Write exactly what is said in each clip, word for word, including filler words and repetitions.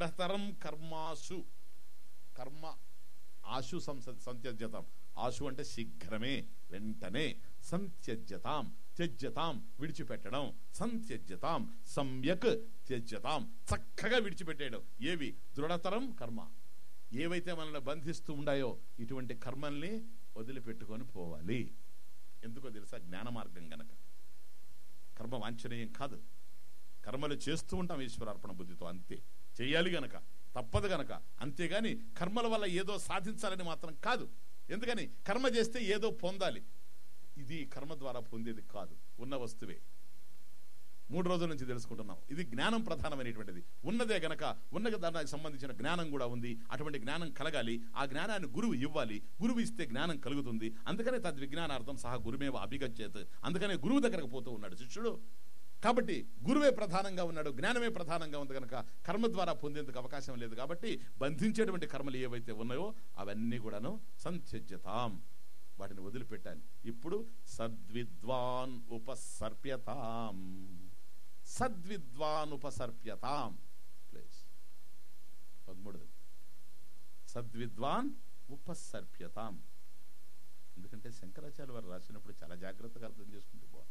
దృఢతరం కర్మాసు, కర్మ ఆశు సంత్యజ్యతాం, ఆశు అంటే శీఘ్రమే, వెంటనే, సంత్యజ్యతాం త్యజ్యతాం విడిచిపెట్టడం, సంత్యజ్యతాం సమ్యక్ త్యజ్యతాం చక్కగా విడిచిపెట్టేయడం. ఏవి? దృఢతరం కర్మ, ఏవైతే మనల్ని బంధిస్తూ ఉండాయో ఇటువంటి కర్మల్ని వదిలిపెట్టుకొని పోవాలి. ఎందుకో తెలుసా? జ్ఞాన మార్గం గనక. కర్మ వాంఛనీయం కాదు, కర్మలు చేస్తూ ఉంటాం ఈశ్వరార్పణ బుద్ధితో, అంతే, చెయ్యాలి గనక, తప్పదు గనక, అంతేగాని కర్మల వల్ల ఏదో సాధించాలని మాత్రం కాదు. ఎందుకని? కర్మ చేస్తే ఏదో పొందాలి, ఇది కర్మ ద్వారా పొందేది కాదు, ఉన్న వస్తువే. మూడు రోజుల నుంచి తెలుసుకుంటున్నాం. ఇది జ్ఞానం ప్రధానమైనటువంటిది, ఉన్నదే గనక ఉన్న దానికి సంబంధించిన జ్ఞానం కూడా ఉంది. అటువంటి జ్ఞానం కలగాలి, ఆ జ్ఞానాన్ని గురువు ఇవ్వాలి, గురువు ఇస్తే జ్ఞానం కలుగుతుంది. అందుకనే తద్విజ్ఞానార్థం సహా గురుమేవ అభిగచ్చేత్, అందుకనే గురువు దగ్గరకు పోతూ ఉన్నాడు శిష్యుడు. కాబట్టి గురువే ప్రధానంగా ఉన్నాడు, జ్ఞానమే ప్రధానంగా ఉంది కనుక కర్మ ద్వారా పొందేందుకు అవకాశం లేదు. కాబట్టి బంధించేటువంటి కర్మలు ఏవైతే ఉన్నాయో అవన్నీ కూడాను సంత్యజ్యతాం, వాటిని వదిలిపెట్టాలి. ఇప్పుడు సద్విద్వాన్ ఉపసర్ప్యతాం, సద్విద్వాన్ ఉపసర్ప్యతాం ప్లేస్ పదమూడు, సద్విద్వాన్ ఉపసర్ప్యతాం. ఎందుకంటే శంకరాచార్య వారు రాసినప్పుడు చాలా జాగ్రత్తగా అర్థం చేసుకుంటే బాగుంది.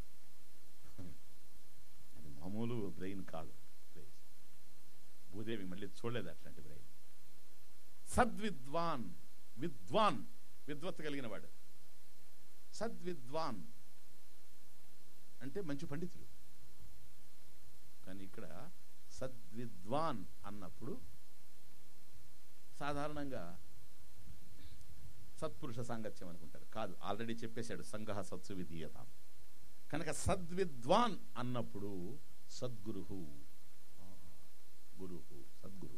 అది మామూలు బ్రెయిన్ కాదు. ప్లేస్ భూదేవి మళ్ళీ చూడలేదు అట్లాంటి బ్రెయిన్. సద్విద్వాన్, విద్వాన్ విద్వత్తు కలిగిన వాడు. సద్విద్వాన్ అంటే మంచి పండితుడు. కానీ ఇక్కడ సద్విద్వాన్ అన్నప్పుడు సాధారణంగా సత్పురుష సాంగత్యం అనుకుంటారు. కాదు, ఆల్రెడీ చెప్పేశాడు సంగహ సత్సు విధీయతాం. కనుక సద్విద్వాన్ అన్నప్పుడు సద్గురు, గురు, సద్గురు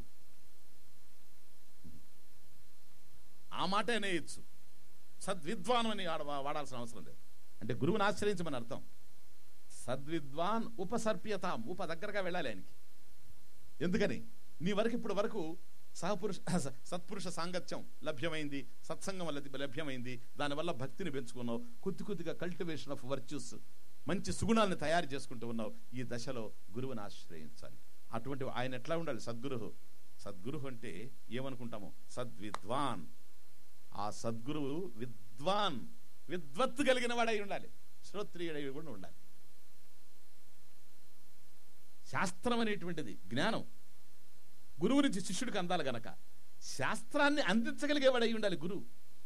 ఆ మాట అనేయచ్చు. సద్విద్వాన్ అని వాడాల్సిన అవసరం లేదు. అంటే గురువుని ఆశ్రయించమని అర్థం. సద్విద్వాన్ ఉపసర్ప్యతాం, ఉప దగ్గరగా వెళ్ళాలి ఆయనకి. ఎందుకని? నీ వరకు ఇప్పుడు వరకు సహపురుష సత్పురుష సాంగత్యం లభ్యమైంది, సత్సంగం వల్ల లభ్యమైంది, దానివల్ల భక్తిని పెంచుకున్నావు, కొద్ది కొద్దిగా కల్టివేషన్ ఆఫ్ వర్చ్యూస్, మంచి సుగుణాలను తయారు చేసుకుంటూ ఉన్నావు. ఈ దశలో గురువుని ఆశ్రయించాలి. అటువంటి ఆయన ఎట్లా ఉండాలి? సద్గురు. సద్గురు అంటే ఏమనుకుంటాము? సద్విద్వాన్. ఆ సద్గురువు విద్వాన్, విద్వత్తు కలిగిన వాడై ఉండాలి, శ్రోత్రియుడై కూడా ఉండాలి. శాస్త్రం అనేటువంటిది జ్ఞానం గురువు నుంచి శిష్యుడికి అందాలి గనక శాస్త్రాన్ని అందించగలిగేవాడై ఉండాలి గురువు.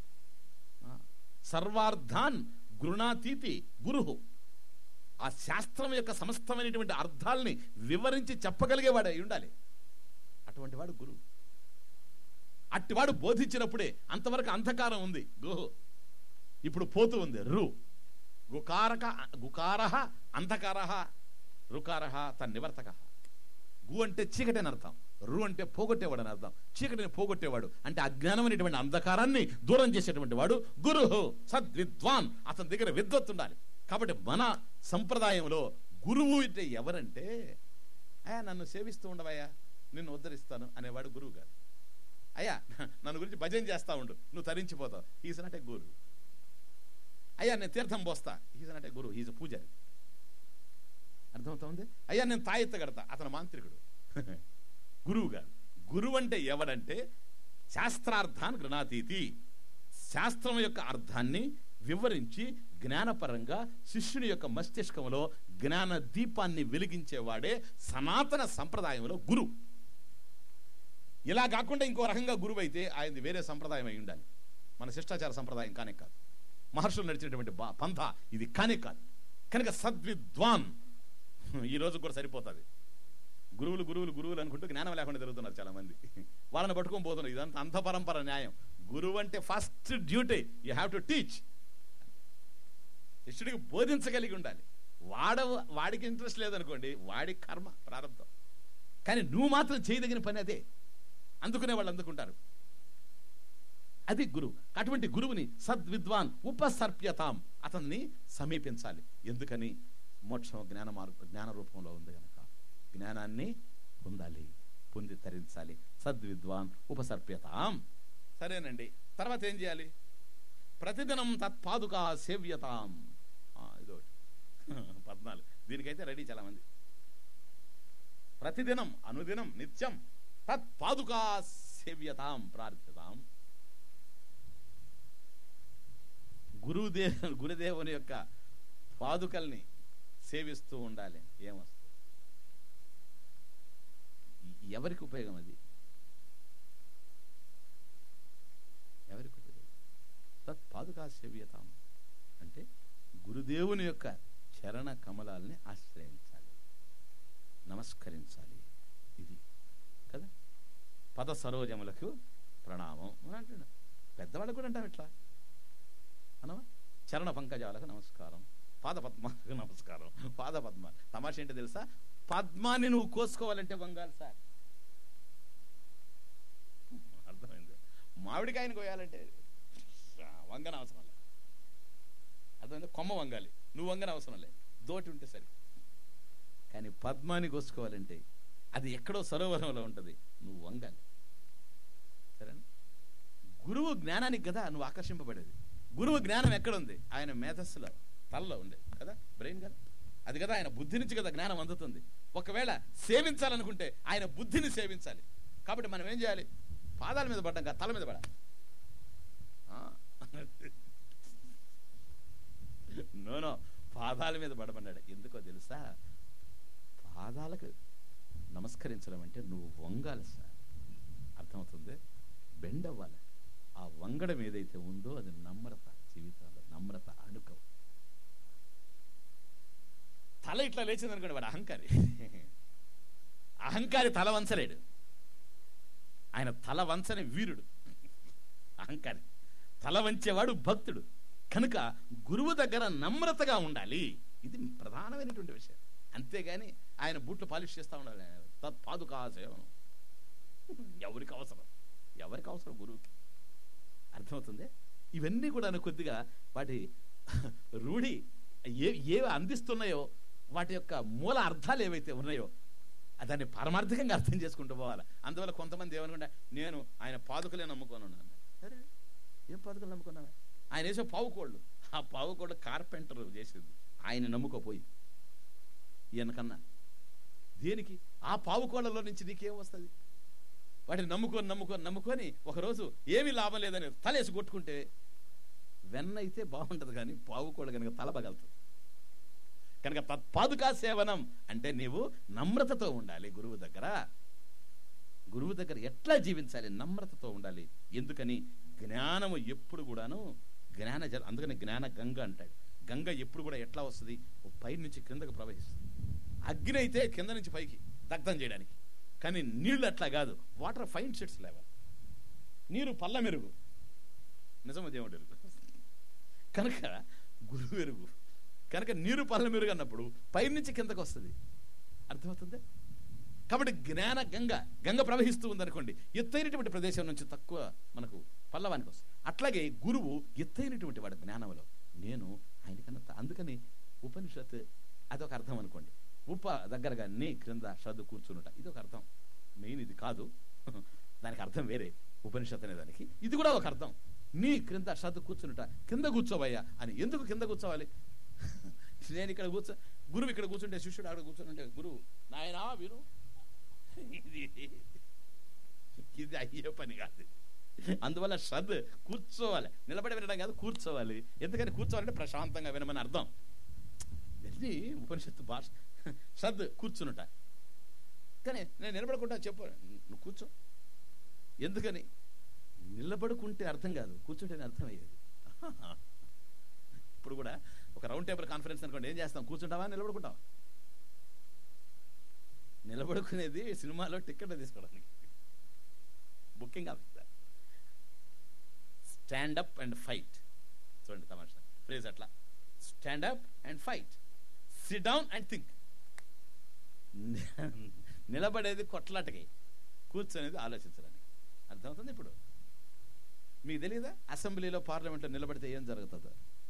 సర్వార్థాన్ గృణాతీతి గురువు. ఆ శాస్త్రం యొక్క సమస్తమైనటువంటి అర్థాలని వివరించి చెప్పగలిగేవాడై ఉండాలి. అటువంటి వాడు గురువు. అట్టివాడు బోధించినప్పుడే, అంతవరకు అంధకారం ఉంది గుహు, ఇప్పుడు పోతూ ఉంది రు. గుకారక గుకారహ అంధకారహ, రుకారహ తన్నివర్తక. గు అంటే చీకటి అని అర్థం, రు అంటే పోగొట్టేవాడు అని అర్థం. చీకటిని పోగొట్టేవాడు అంటే అజ్ఞానం అనేటువంటి అంధకారాన్ని దూరం చేసేటువంటి వాడు గురువు. సద్విద్వాన్, అతని దగ్గర విద్వత్తు ఉండాలి. కాబట్టి మన సంప్రదాయంలో గురువు అంటే ఎవరంటే, అయ్యా నన్ను సేవిస్తూ ఉండవయ్యా, నిన్ను ఉద్ధరిస్తాను అనేవాడు గురువు గారు. అయ్యా నన్ను గురించి భజన చేస్తా ఉండు, నువ్వు తరించిపోతావు, హీజ్ నాట్ ఏ గురు. అయ్యా నేను తీర్థం పోస్తా, he's not a guru, he's pujari. అర్థమవుతా ఉంది? అయ్యా నేను తాయెత్త కడతా, అతను మాంత్రికుడు, గురువు గారు. గురువు అంటే ఎవడంటే శాస్త్రార్థాన్ని గృణాతీతి, శాస్త్రం యొక్క అర్థాన్ని వివరించి జ్ఞానపరంగా శిష్యుని యొక్క మస్తిష్కంలో జ్ఞాన దీపాన్ని వెలిగించేవాడే సనాతన సంప్రదాయంలో గురువు. ఇలా కాకుండా ఇంకో రకంగా గురువు అయితే ఆయనది వేరే సంప్రదాయం అయి ఉండాలి. మన శిష్టాచార సంప్రదాయం కానే కాదు, మహర్షులు నడిచినటువంటి పంథ ఇది కానే కాదు. కనుక సద్విద్వాన్ ఈ రోజు కూడా సరిపోతుంది. గురువులు గురువులు గురువులు అనుకుంటూ జ్ఞానం లేకుండా తిరుగుతున్నారు చాలా మంది, వాళ్ళని పట్టుకొని పోతున్నారు. ఇదంతా అంత పరంపర న్యాయం. గురువు అంటే first duty, you have to teach. శిష్యుడికి బోధించగలిగి ఉండాలి. వాడ వాడికి ఇంట్రెస్ట్ లేదనుకోండి, వాడి కర్మ ప్రారంభం. కానీ నువ్వు మాత్రం చేయదగిన పని అదే, అందుకునే వాళ్ళు అందుకుంటారు. అది గురువు. అటువంటి గురువుని సద్విద్వాన్ ఉపసర్ప్యతాం, అతన్ని సమీపించాలి. ఎందుకని? మోక్షం జ్ఞాన మార్గ జ్ఞాన రూపంలో ఉంది కనుక జ్ఞానాన్ని పొందాలి, పొంది తరించాలి. సద్విద్వాన్ ఉపసర్ప్యతాం. సరేనండి, తర్వాత ఏం చేయాలి? ప్రతిదినం తత్పాదుకా సేవ్యతాం. ఇదోటి పద్నాలుగు. దీనికైతే రెడీ చాలా మంది. ప్రతిదినం, అనుదినం, నిత్యం తత్ పాదుకా సేవ్యతాం ప్రార్థ్యతాం. గురుదేవు గురుదేవుని యొక్క పాదుకల్ని సేవిస్తూ ఉండాలి. ఏమొస్తుంది? ఎవరికి ఉపయోగం అది? ఎవరికి ఉపయోగం? తత్ పాదుకా సేవ్యతాం అంటే గురుదేవుని యొక్క చరణ కమలాల్ని ఆశ్రయించాలి, నమస్కరించాలి. ఇది కదా పద సరోజములకు ప్రణామం అని అంటున్నాడు. పెద్దవాళ్ళకు కూడా అంటాం ఇట్లా అనవా? చరణ పంకజాలకు నమస్కారం, పాద పద్మాలకు నమస్కారం. పాద పద్మ తమాష ఏంటి తెలుసా? పద్మాన్ని నువ్వు కోసుకోవాలంటే వంగాలి సార్. అర్థమైంది? మామిడికాయని కోయాలంటే వంగన అవసరం లేదు. అర్థమైంది? కొమ్మ వంగాలి, నువ్వు వంగన అవసరం లేదు, దోటి ఉంటే సరి. కానీ పద్మాన్ని కోసుకోవాలంటే అది ఎక్కడో సరోవరంలో ఉంటుంది, నువ్వు వంగాలి. సరేనా? గురువు జ్ఞానానికి కదా నువ్వు ఆకర్షింపబడేది. గురువు జ్ఞానం ఎక్కడుంది? ఆయన మేధస్సులో, తలలో ఉండే కదా, బ్రెయిన్ కదా. అది కదా ఆయన బుద్ధి నుంచి కదా జ్ఞానం అందుతుంది. ఒకవేళ సేవించాలనుకుంటే ఆయన బుద్ధిని సేవించాలి. కాబట్టి మనం ఏం చేయాలి? పాదాల మీద పడ్డాం కదా, తల మీద పడాలి. నోనో పాదాల మీద పడమన్నాడు. ఎందుకో తెలుసా? పాదాలకు నమస్కరించడం అంటే నువ్వు వంగాలి సార్. అర్థమవుతుంది? బెండ్ అవ్వాలి. ఆ వంగడం ఏదైతే ఉందో అది నమ్రత. జీవితంలో నమ్రత అణుకవు. తల ఇట్లా లేచింది అనుకోండి, వాడు అహంకారి. అహంకారి తల వంచలేడు. ఆయన తల వంచని వీరుడు. అహంకారి తల వంచేవాడు భక్తుడు. కనుక గురువు దగ్గర నమ్రతగా ఉండాలి. ఇది ప్రధానమైనటువంటి విషయం. అంతేగాని ఆయన బూట్లు పాలిష్ చేస్తా ఉండాలి. తత్ పాదుకా సేవనం. ఎవరికి అవసరం? ఎవరికి అవసరం గురువుకి? అర్థమవుతుంది? ఇవన్నీ కూడా కొద్దిగా వాటి రూఢి ఏ ఏవి అందిస్తున్నాయో వాటి యొక్క మూల అర్థాలు ఏవైతే ఉన్నాయో దాన్ని పారమార్థికంగా అర్థం చేసుకుంటూ పోవాలి. అందువల్ల కొంతమంది ఏమనుకుంటా, నేను ఆయన పాదుకలే నమ్ముకోనున్నాను. అరే ఏం పాదుకలు నమ్ముకున్నావా? ఆయన వేసే పావుకోళ్ళు, ఆ పావుకోళ్ళు కార్పెంటర్ చేసేది. ఆయన నమ్ముకోపోయి ఈయనకన్నా దేనికి? ఆ పావుకోళ్ళలో నుంచి నీకేం వస్తుంది? వాటిని నమ్ముకొని నమ్ముకొని నమ్ముకొని ఒకరోజు ఏమీ లాభం లేదని తలేసి కొట్టుకుంటే వెన్న అయితే బాగుంటది, కానీ పావుకోళ్ళు కనుక తల పగలుతుంది. కనుక తత్పాదుకా సేవనం అంటే నీవు నమ్రతతో ఉండాలి. గురువు దగ్గర గురువు దగ్గర ఎట్లా జీవించాలి? నమ్రతతో ఉండాలి. ఎందుకని? జ్ఞానము ఎప్పుడు కూడాను జ్ఞాన జల, అందుకని జ్ఞాన గంగ అంటాడు. గంగ ఎప్పుడు కూడా ఎట్లా వస్తుంది? పై నుంచి కిందకు ప్రవహిస్తుంది. అగ్ని అయితే కింద నుంచి పైకి దగ్ధం చేయడానికి, కానీ నీళ్లు అట్లా కాదు. వాటర్ ఫైన్ షెడ్స్ లెవెల్, నీరు పల్ల మెరుగు, నిజము దేవుడు ఎరుగు. కనుక గురువు ఎరుగు. కనుక నీరు పల్ల మెరుగు అన్నప్పుడు పై నుంచి కిందకు వస్తుంది. అర్థమవుతుంది? కాబట్టి జ్ఞాన గంగ గంగ ప్రవహిస్తూ ఉందనుకోండి, ఎత్తైనటువంటి ప్రదేశం నుంచి తక్కువ మనకు పల్లవానికి వస్తుంది. అట్లాగే గురువు ఎత్తైనటువంటి వాడు జ్ఞానంలో. నేను ఆయనకన్నా. అందుకని ఉపనిషత్ అదొక అర్థం అనుకోండి. ఉప దగ్గరగా నీ క్రింద శ్రద్ధ కూర్చునుట, ఇది ఒక అర్థం. మెయిన్ ఇది కాదు, దానికి అర్థం వేరే. ఉపనిషత్ అనే దానికి ఇది కూడా ఒక అర్థం. నీ క్రింద శ్రద్ధ కూర్చునుట, కింద కూర్చోవయ్యా అని. ఎందుకు కింద కూర్చోవాలి? నేను ఇక్కడ కూర్చో, గురువు ఇక్కడ కూర్చుంటే శిష్యుడు అక్కడ కూర్చుంటే గురువు నాయనా విను, ఇది ఇది అయ్యే పని కాదు. అందువల్ల శ్రద్ధ కూర్చోవాలి, నిలబడి వినడం కాదు, కూర్చోవాలి. ఎందుకని కూర్చోవాలంటే ప్రశాంతంగా వినమని అర్థం. ఇది ఉపనిషత్తు భాష. శ్రద్ధ కూర్చునుట. కానీ నేను నిలబడకుండా చెప్పు, నువ్వు కూర్చో. ఎందుకని? నిలబడుకుంటే అర్థం కాదు, కూర్చుంటేనే అర్థం అయ్యేది. ఇప్పుడు కూడా ఒక రౌండ్ టేబుల్ కాన్ఫరెన్స్ అనుకోండి, ఏం చేస్తాం? కూర్చుంటావా, నిలబడుకుంటావా? నిలబడుకునేది సినిమాలో టికెట్ తీసుకోవడానికి, booking office. Stand up and fight. చూడండి తమాషా ఫ్రేజ్ అట్లా. Stand up and fight, sit down and think. నిలబడేది కొట్లాటకి, కూర్చొనేది ఆలోచించడానికి. అర్థమవుతుంది? ఇప్పుడు మీకు తెలియదా అసెంబ్లీలో పార్లమెంట్లో నిలబడితే ఏం జరుగుతుందో?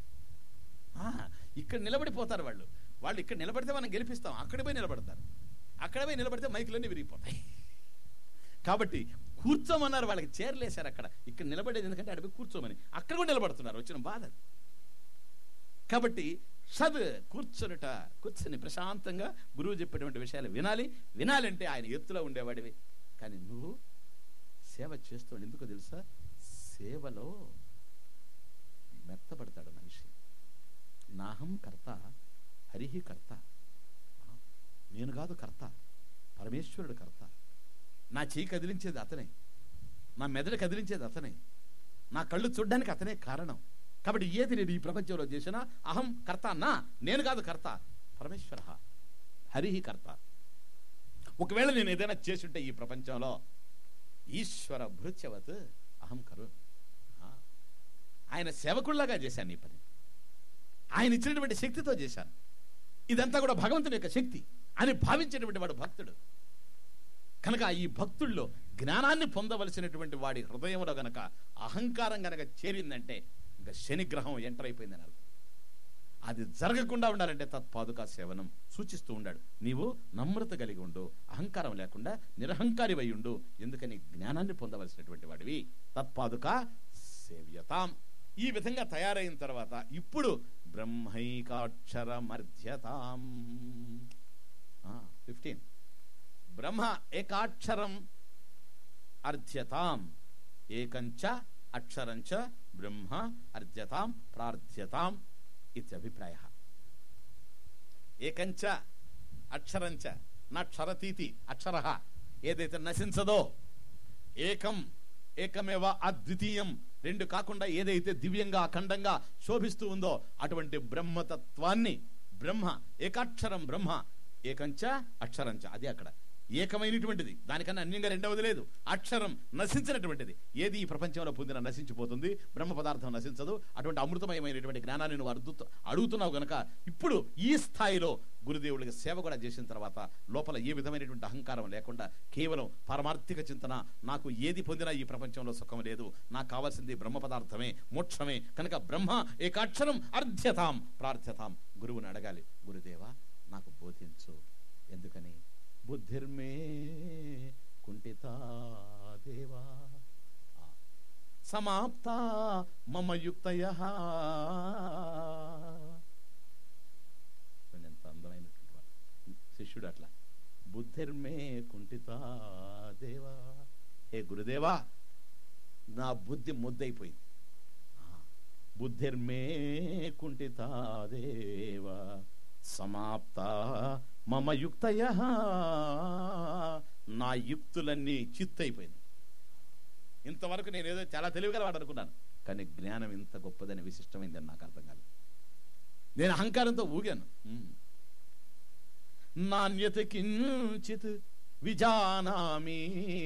ఇక్కడ నిలబడిపోతారు వాళ్ళు. వాళ్ళు ఇక్కడ నిలబడితే మనం గెలిపిస్తాం, అక్కడ పోయి నిలబడతారు. అక్కడ పోయి నిలబడితే మైకులన్నీ విరిగిపోతాయి. కాబట్టి కూర్చోమన్నారు, వాళ్ళకి చేరలేశారు. అక్కడ ఇక్కడ నిలబడేది ఎందుకంటే అడిపి కూర్చోమని, అక్కడ కూడా నిలబడుతున్నారు. వచ్చిన బాధ. కాబట్టి సద్ కూర్చొనుట, కూర్చొని ప్రశాంతంగా గురువు చెప్పేటువంటి విషయాలు వినాలి. వినాలంటే ఆయన ఎత్తులో ఉండేవాడివి, కానీ నువ్వు సేవ చేస్తాడు. ఎందుకో తెలుసా? సేవలో మెత్తబడతాడు మనిషి. నాహం కర్త హరిహి కర్త. నేను కాదు కర్త, పరమేశ్వరుడు కర్త. నా చెయ్యి కదిలించేది అతనే, నా మెదడు కదిలించేది అతనే, నా కళ్ళు చూడ్డానికి అతనే కారణం. కాబట్టి ఏది నేను ఈ ప్రపంచంలో చేసినా అహం కర్త, నా నేను కాదు కర్త, పరమేశ్వర హరిహి కర్త. ఒకవేళ నేను ఏదైనా చేసుంటే ఈ ప్రపంచంలో ఈశ్వర భృత్యవత్ అహం కరు, ఆయన సేవకుల్లాగా చేశాను ఈ పని, ఆయన ఇచ్చినటువంటి శక్తితో చేశాను, ఇదంతా కూడా భగవంతుని యొక్క శక్తి అని భావించేటువంటి వాడు భక్తుడు. కనుక ఈ భక్తుల్లో జ్ఞానాన్ని పొందవలసినటువంటి వాడి హృదయంలో గనక అహంకారం గనక చేరిందంటే ఇంకా శనిగ్రహం ఎంటర్ అయిపోయిందని అర్థం. అది జరగకుండా ఉండాలంటే తత్పాదుకా సేవనం సూచిస్తూ ఉండాడు. నీవు నమ్రత కలిగి ఉండు, అహంకారం లేకుండా నిరహంకారి వై ఉండు. ఎందుకని జ్ఞానాన్ని పొందవలసినటువంటి వాడివి. తత్పాదుకా సేవ్యతాం. ఈ విధంగా తయారైన తర్వాత ఇప్పుడు బ్రహ్మైకాక్షరమర్ధ్యతాం. ఫిఫ్టీన్ బ్రహ్మ ఏకాక్షరం అర్ధ్యతాం, ఏకంచ అక్షరంచ బ్రహ్మ అర్ధ్యతాం ప్రార్థ్యతాం ఇత్యభిప్రాయ. ఏకంచ అక్షరంచ నా క్షరతీతి అక్షర ఏదైతే నశించదో, ఏకం ఏకమేవ అద్వితీయం రెండు కాకుండా ఏదైతే దివ్యంగా అఖండంగా శోభిస్తూ ఉందో అటువంటి బ్రహ్మతత్వాన్ని, బ్రహ్మ ఏకాక్షరం బ్రహ్మ ఏకంచ అక్షరంచ, అది అక్కడ ఏకమైనటువంటిది, దానికన్నా అన్యంగా రెండవది లేదు. అక్షరం నశించినటువంటిది. ఏది ఈ ప్రపంచంలో పొందిన నశించిపోతుంది, బ్రహ్మ పదార్థం నశించదు. అటువంటి అమృతమయమైనటువంటి జ్ఞానాన్ని నువ్వు అడుగుతూ అడుగుతున్నావు గనక ఇప్పుడు ఈ స్థాయిలో గురుదేవుడికి సేవ కూడా చేసిన తర్వాత లోపల ఏ విధమైనటువంటి అహంకారం లేకుండా కేవలం పారమార్థిక చింతన, నాకు ఏది పొందినా ఈ ప్రపంచంలో సుఖం లేదు, నాకు కావాల్సింది బ్రహ్మ పదార్థమే, మోక్షమే. కనుక బ్రహ్మ ఏకాక్షరం అర్ధ్యతాం ప్రార్థ్యతాం. గురువుని అడగాలి, గురుదేవా నాకు బోధించు. ఎందుకని? బుద్ధిర్మే కుంఠితా దేవా సమాప్త మమ యుక్తయః. ఎంత అందమైనటువంటి వాడు శిష్యుడు. అట్లా బుద్ధిర్మే కుంఠితా దేవా, హే గురుదేవా నా బుద్ధి ముద్దయిపోయింది. బుద్ధిర్మే కుంఠితా దేవా సమాప్త మమ యుక్తయః, నా యుక్తులన్నీ చిత్తయిపోయింది. ఇంతవరకు నేను ఏదో చాలా తెలివిగలవాడు అనుకున్నాను, కానీ జ్ఞానం ఇంత గొప్పదని విశిష్టమైందని నాకు అర్థం కాలేదు. నేను అహంకారంతో ఊగాను. నాణ్యత కించిత్ విజానామి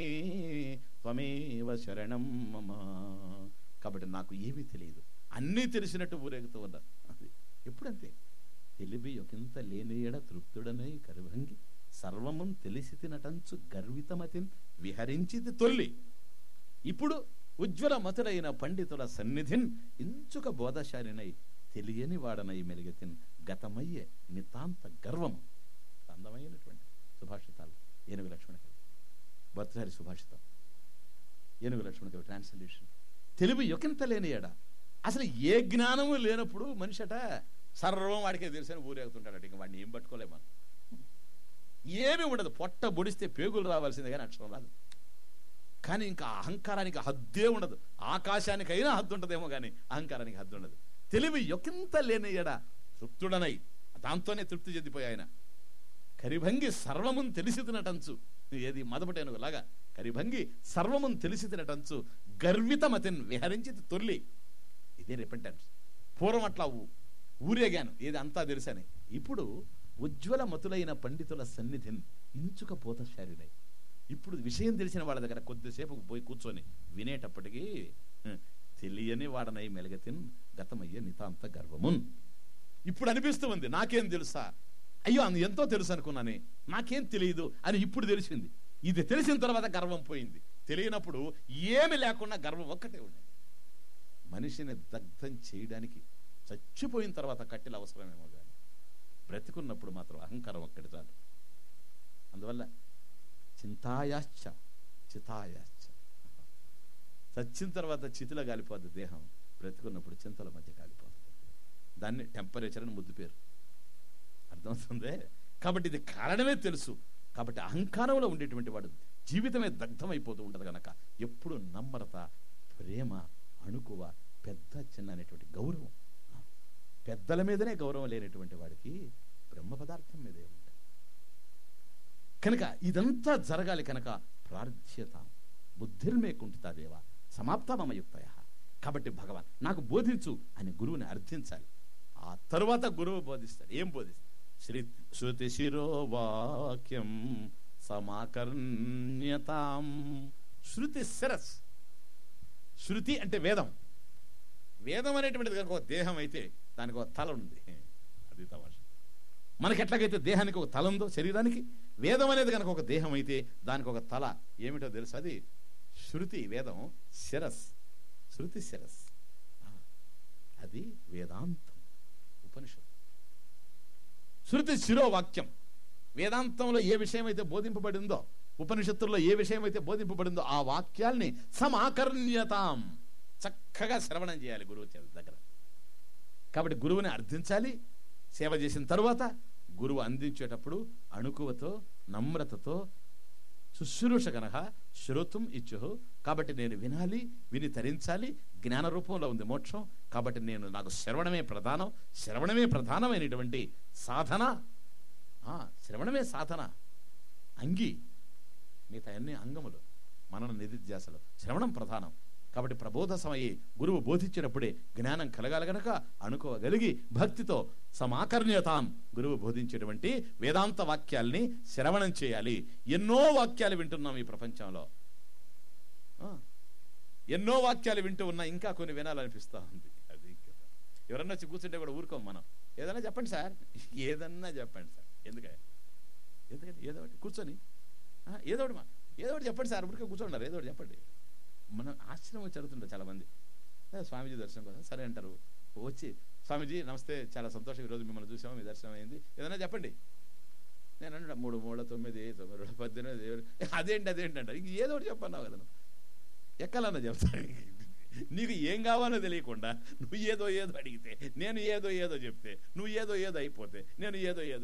త్వమేవ శరణం మమ. కాబట్టి నాకు ఏమీ తెలియదు, అన్నీ తెలిసినట్టు ఊరేగుతూ ఉన్నా. ఎప్పుడంతే తెలివి ఒకంత లేనియడ తృప్తుడనై కరుభంగి సర్వము తెలిసి తినటంచు గర్వితమతిన్ విహరించితి తొల్లి. ఇప్పుడు ఉజ్వల మతులైన పండితుల సన్నిధిన్ ఇంచుక బోధశాలినై తెలియని వాడనై మెలిగతిన్ గతమయ్యే నితాంత గర్వము. అందమైనటువంటి సుభాషితాలు ఏనుగు లక్ష్మణ కవి, భర్తృహరి సుభాషితం, ఏనుగు లక్ష్మణ కవి ట్రాన్స్లేషన్. తెలివి ఒకంత లేనియడ, అసలు ఏ జ్ఞానము లేనప్పుడు మనిషట సర్వం వాడికే తెలుసని ఊరేగుతుంటాడట. ఇంక వాడిని ఏం పట్టుకోలేము మనం. ఏమీ ఉండదు, పొట్ట బొడిస్తే పేగులు రావాల్సిందే కానీ అక్షరం రాదు. కానీ ఇంకా అహంకారానికి హద్దే ఉండదు. ఆకాశానికైనా హద్దు ఉంటదేమో కానీ అహంకారానికి హద్దు ఉండదు. తెలివి ఒకంత లేనియడ తృప్తుడనై, దాంతోనే తృప్తి చెందిపోయి ఆయన కరిభంగి సర్వమున్ తెలిసి తినటంచు. ఏది మదపటేనుగు లాగా కరిభంగి సర్వమున్ తెలిసి తినటంచు గర్వితమతిన్ విహరించి తొల్లి. ఇదే రిపెంటెన్స్. పూర్వం అట్లా ఊరేగాను, ఏది అంతా తెలుసని. ఇప్పుడు ఉజ్వల మతులైన పండితుల సన్నిధిని ఇంచుక పోతశారినై, ఇప్పుడు విషయం తెలిసిన వాళ్ళ దగ్గర కొద్దిసేపు పోయి కూర్చొని వినేటప్పటికీ తెలియని వాడనై మెలగతిన్ గతమయ్యే నితాంత గర్వమున్. ఇప్పుడు అనిపిస్తూ ఉంది నాకేం తెలుసా, అయ్యో అందు ఎంతో తెలుసు అనుకున్నానే, నాకేం తెలియదు అని ఇప్పుడు తెలిసింది. ఇది తెలిసిన తర్వాత గర్వం పోయింది. తెలియనప్పుడు ఏమి లేకుండా గర్వం ఒక్కటే ఉండేది. మనిషిని దగ్ధం చేయడానికి చచ్చిపోయిన తర్వాత కట్టెలు అవసరమేమో కానీ బ్రతికున్నప్పుడు మాత్రం అహంకారం ఒక్కటి చాలు. అందువల్ల చింతాయాశ్చ చితాయాశ్చ. చచ్చిన తర్వాత చితిలో కాలిపోద్ది దేహం, బ్రతికున్నప్పుడు చింతల మధ్య కాలిపోతుంది. దాన్ని టెంపరేచర్ అని ముద్దు పేరు. అర్థమవుతుందే? కాబట్టి ఇది కారణమే తెలుసు. కాబట్టి అహంకారంలో ఉండేటువంటి వాడు జీవితమే దగ్ధమైపోతూ ఉంటుంది కనుక ఎప్పుడు నమ్రత, ప్రేమ, అణుకువ, పెద్ద చిన్న అనేటువంటి గౌరవం. పెద్దల మీదనే గౌరవం లేనటువంటి వాడికి బ్రహ్మ పదార్థం మీదే ఉంటాయి కనుక ఇదంతా జరగాలి కనుక ప్రార్థ్యత బుద్ధిర్మే కుంఠితాదేవ సమాప్త మమ యుక్తయ. కాబట్టి భగవాన్ నాకు బోధించు అని గురువుని అర్థించాలి. ఆ తరువాత గురువు బోధిస్తాడు. ఏం బోధిస్తాడు? శ్రీ శృతి శిరోవాక్యం సమాకర్ణ్యతాం. శృతి శిరస్. శృతి అంటే వేదం. వేదం అనేటువంటిది కనుక ఒక దేహం అయితే దానికి ఒక తల ఉంది. అది తమాష. మనకి ఎట్లాగైతే దేహానికి ఒక తల ఉందో శరీరానికి, వేదం అనేది కనుక ఒక దేహం అయితే దానికి ఒక తల. ఏమిటో తెలుసు? అది శృతి. వేదం శిరస్. శృతి శిరస్. అది వేదాంతం, ఉపనిషత్తు. శృతి శిరోవాక్యం. వేదాంతంలో ఏ విషయం అయితే బోధింపబడిందో, ఉపనిషత్తుల్లో ఏ విషయం అయితే బోధింపబడిందో ఆ వాక్యాల్ని సమాకర్ణ్యతాం చక్కగా శ్రవణం చేయాలి గురువు దగ్గర. కాబట్టి గురువుని అర్థించాలి. సేవ చేసిన తరువాత గురువు అందించేటప్పుడు అణుకువతో, నమ్రతతో, శుశ్రూష గనహ శ్రోతుం ఇచ్చుహు. కాబట్టి నేను వినాలి, విని తరించాలి. జ్ఞాన రూపంలో ఉంది మోక్షం. కాబట్టి నేను నాకు శ్రవణమే ప్రధానం. శ్రవణమే ప్రధానమైనటువంటి సాధన. శ్రవణమే సాధన. అంగి మిగతా అన్ని అంగములు, మనన నిధిధ్యాసలు. శ్రవణం ప్రధానం. కాబట్టి ప్రబోధ సమయే గురువు బోధించినప్పుడే జ్ఞానం కలగాలి గనక అనుకోగలిగి భక్తితో సమాకర్ణ్యతాం గురువు బోధించేటువంటి వేదాంత వాక్యాల్ని శ్రవణం చేయాలి. ఎన్నో వాక్యాలు వింటున్నాం ఈ ప్రపంచంలో. ఎన్నో వాక్యాలు వింటూ ఉన్నా ఇంకా కొన్ని వినాలనిపిస్తా ఉంది. అది ఎవరన్నా వచ్చి కూర్చుంటే కూడా ఊరుకోం మనం. ఏదన్నా చెప్పండి సార్, ఏదన్నా చెప్పండి సార్. ఎందుకంటే ఎందుకంటే ఏదో ఒకటి కూర్చొని ఏదో ఒకటి మా ఏదో ఒకటి చెప్పండి సార్. ఊరికే కూర్చోండారు, ఏదో ఒకటి చెప్పండి. మనం ఆశ్రమం వచ్చి అడుగుతుంటారు చాలా మంది. స్వామీజీ దర్శనం కోసం సరే అంటారు. వచ్చి స్వామీజీ నమస్తే, చాలా సంతోషం, ఈరోజు మిమ్మల్ని చూసాము, మీ దర్శనం అయింది, ఏదైనా చెప్పండి. నేను అంటే మూడు మూడు తొమ్మిది తొమ్మిది రెండు పద్దెనిమిది అదేంటి అదేంటి అంటారు. ఇంక ఏదో ఒకటి చెప్పన్నావు కదా, నువ్వు ఎక్కాలన్నా చెప్తాను. నీకు ఏం కావాలో తెలియకుండా నువ్వు ఏదో ఏదో అడిగితే, నేను ఏదో ఏదో చెప్తే, నువ్వు ఏదో ఏదో అయిపోతే, నేను ఏదో ఏదో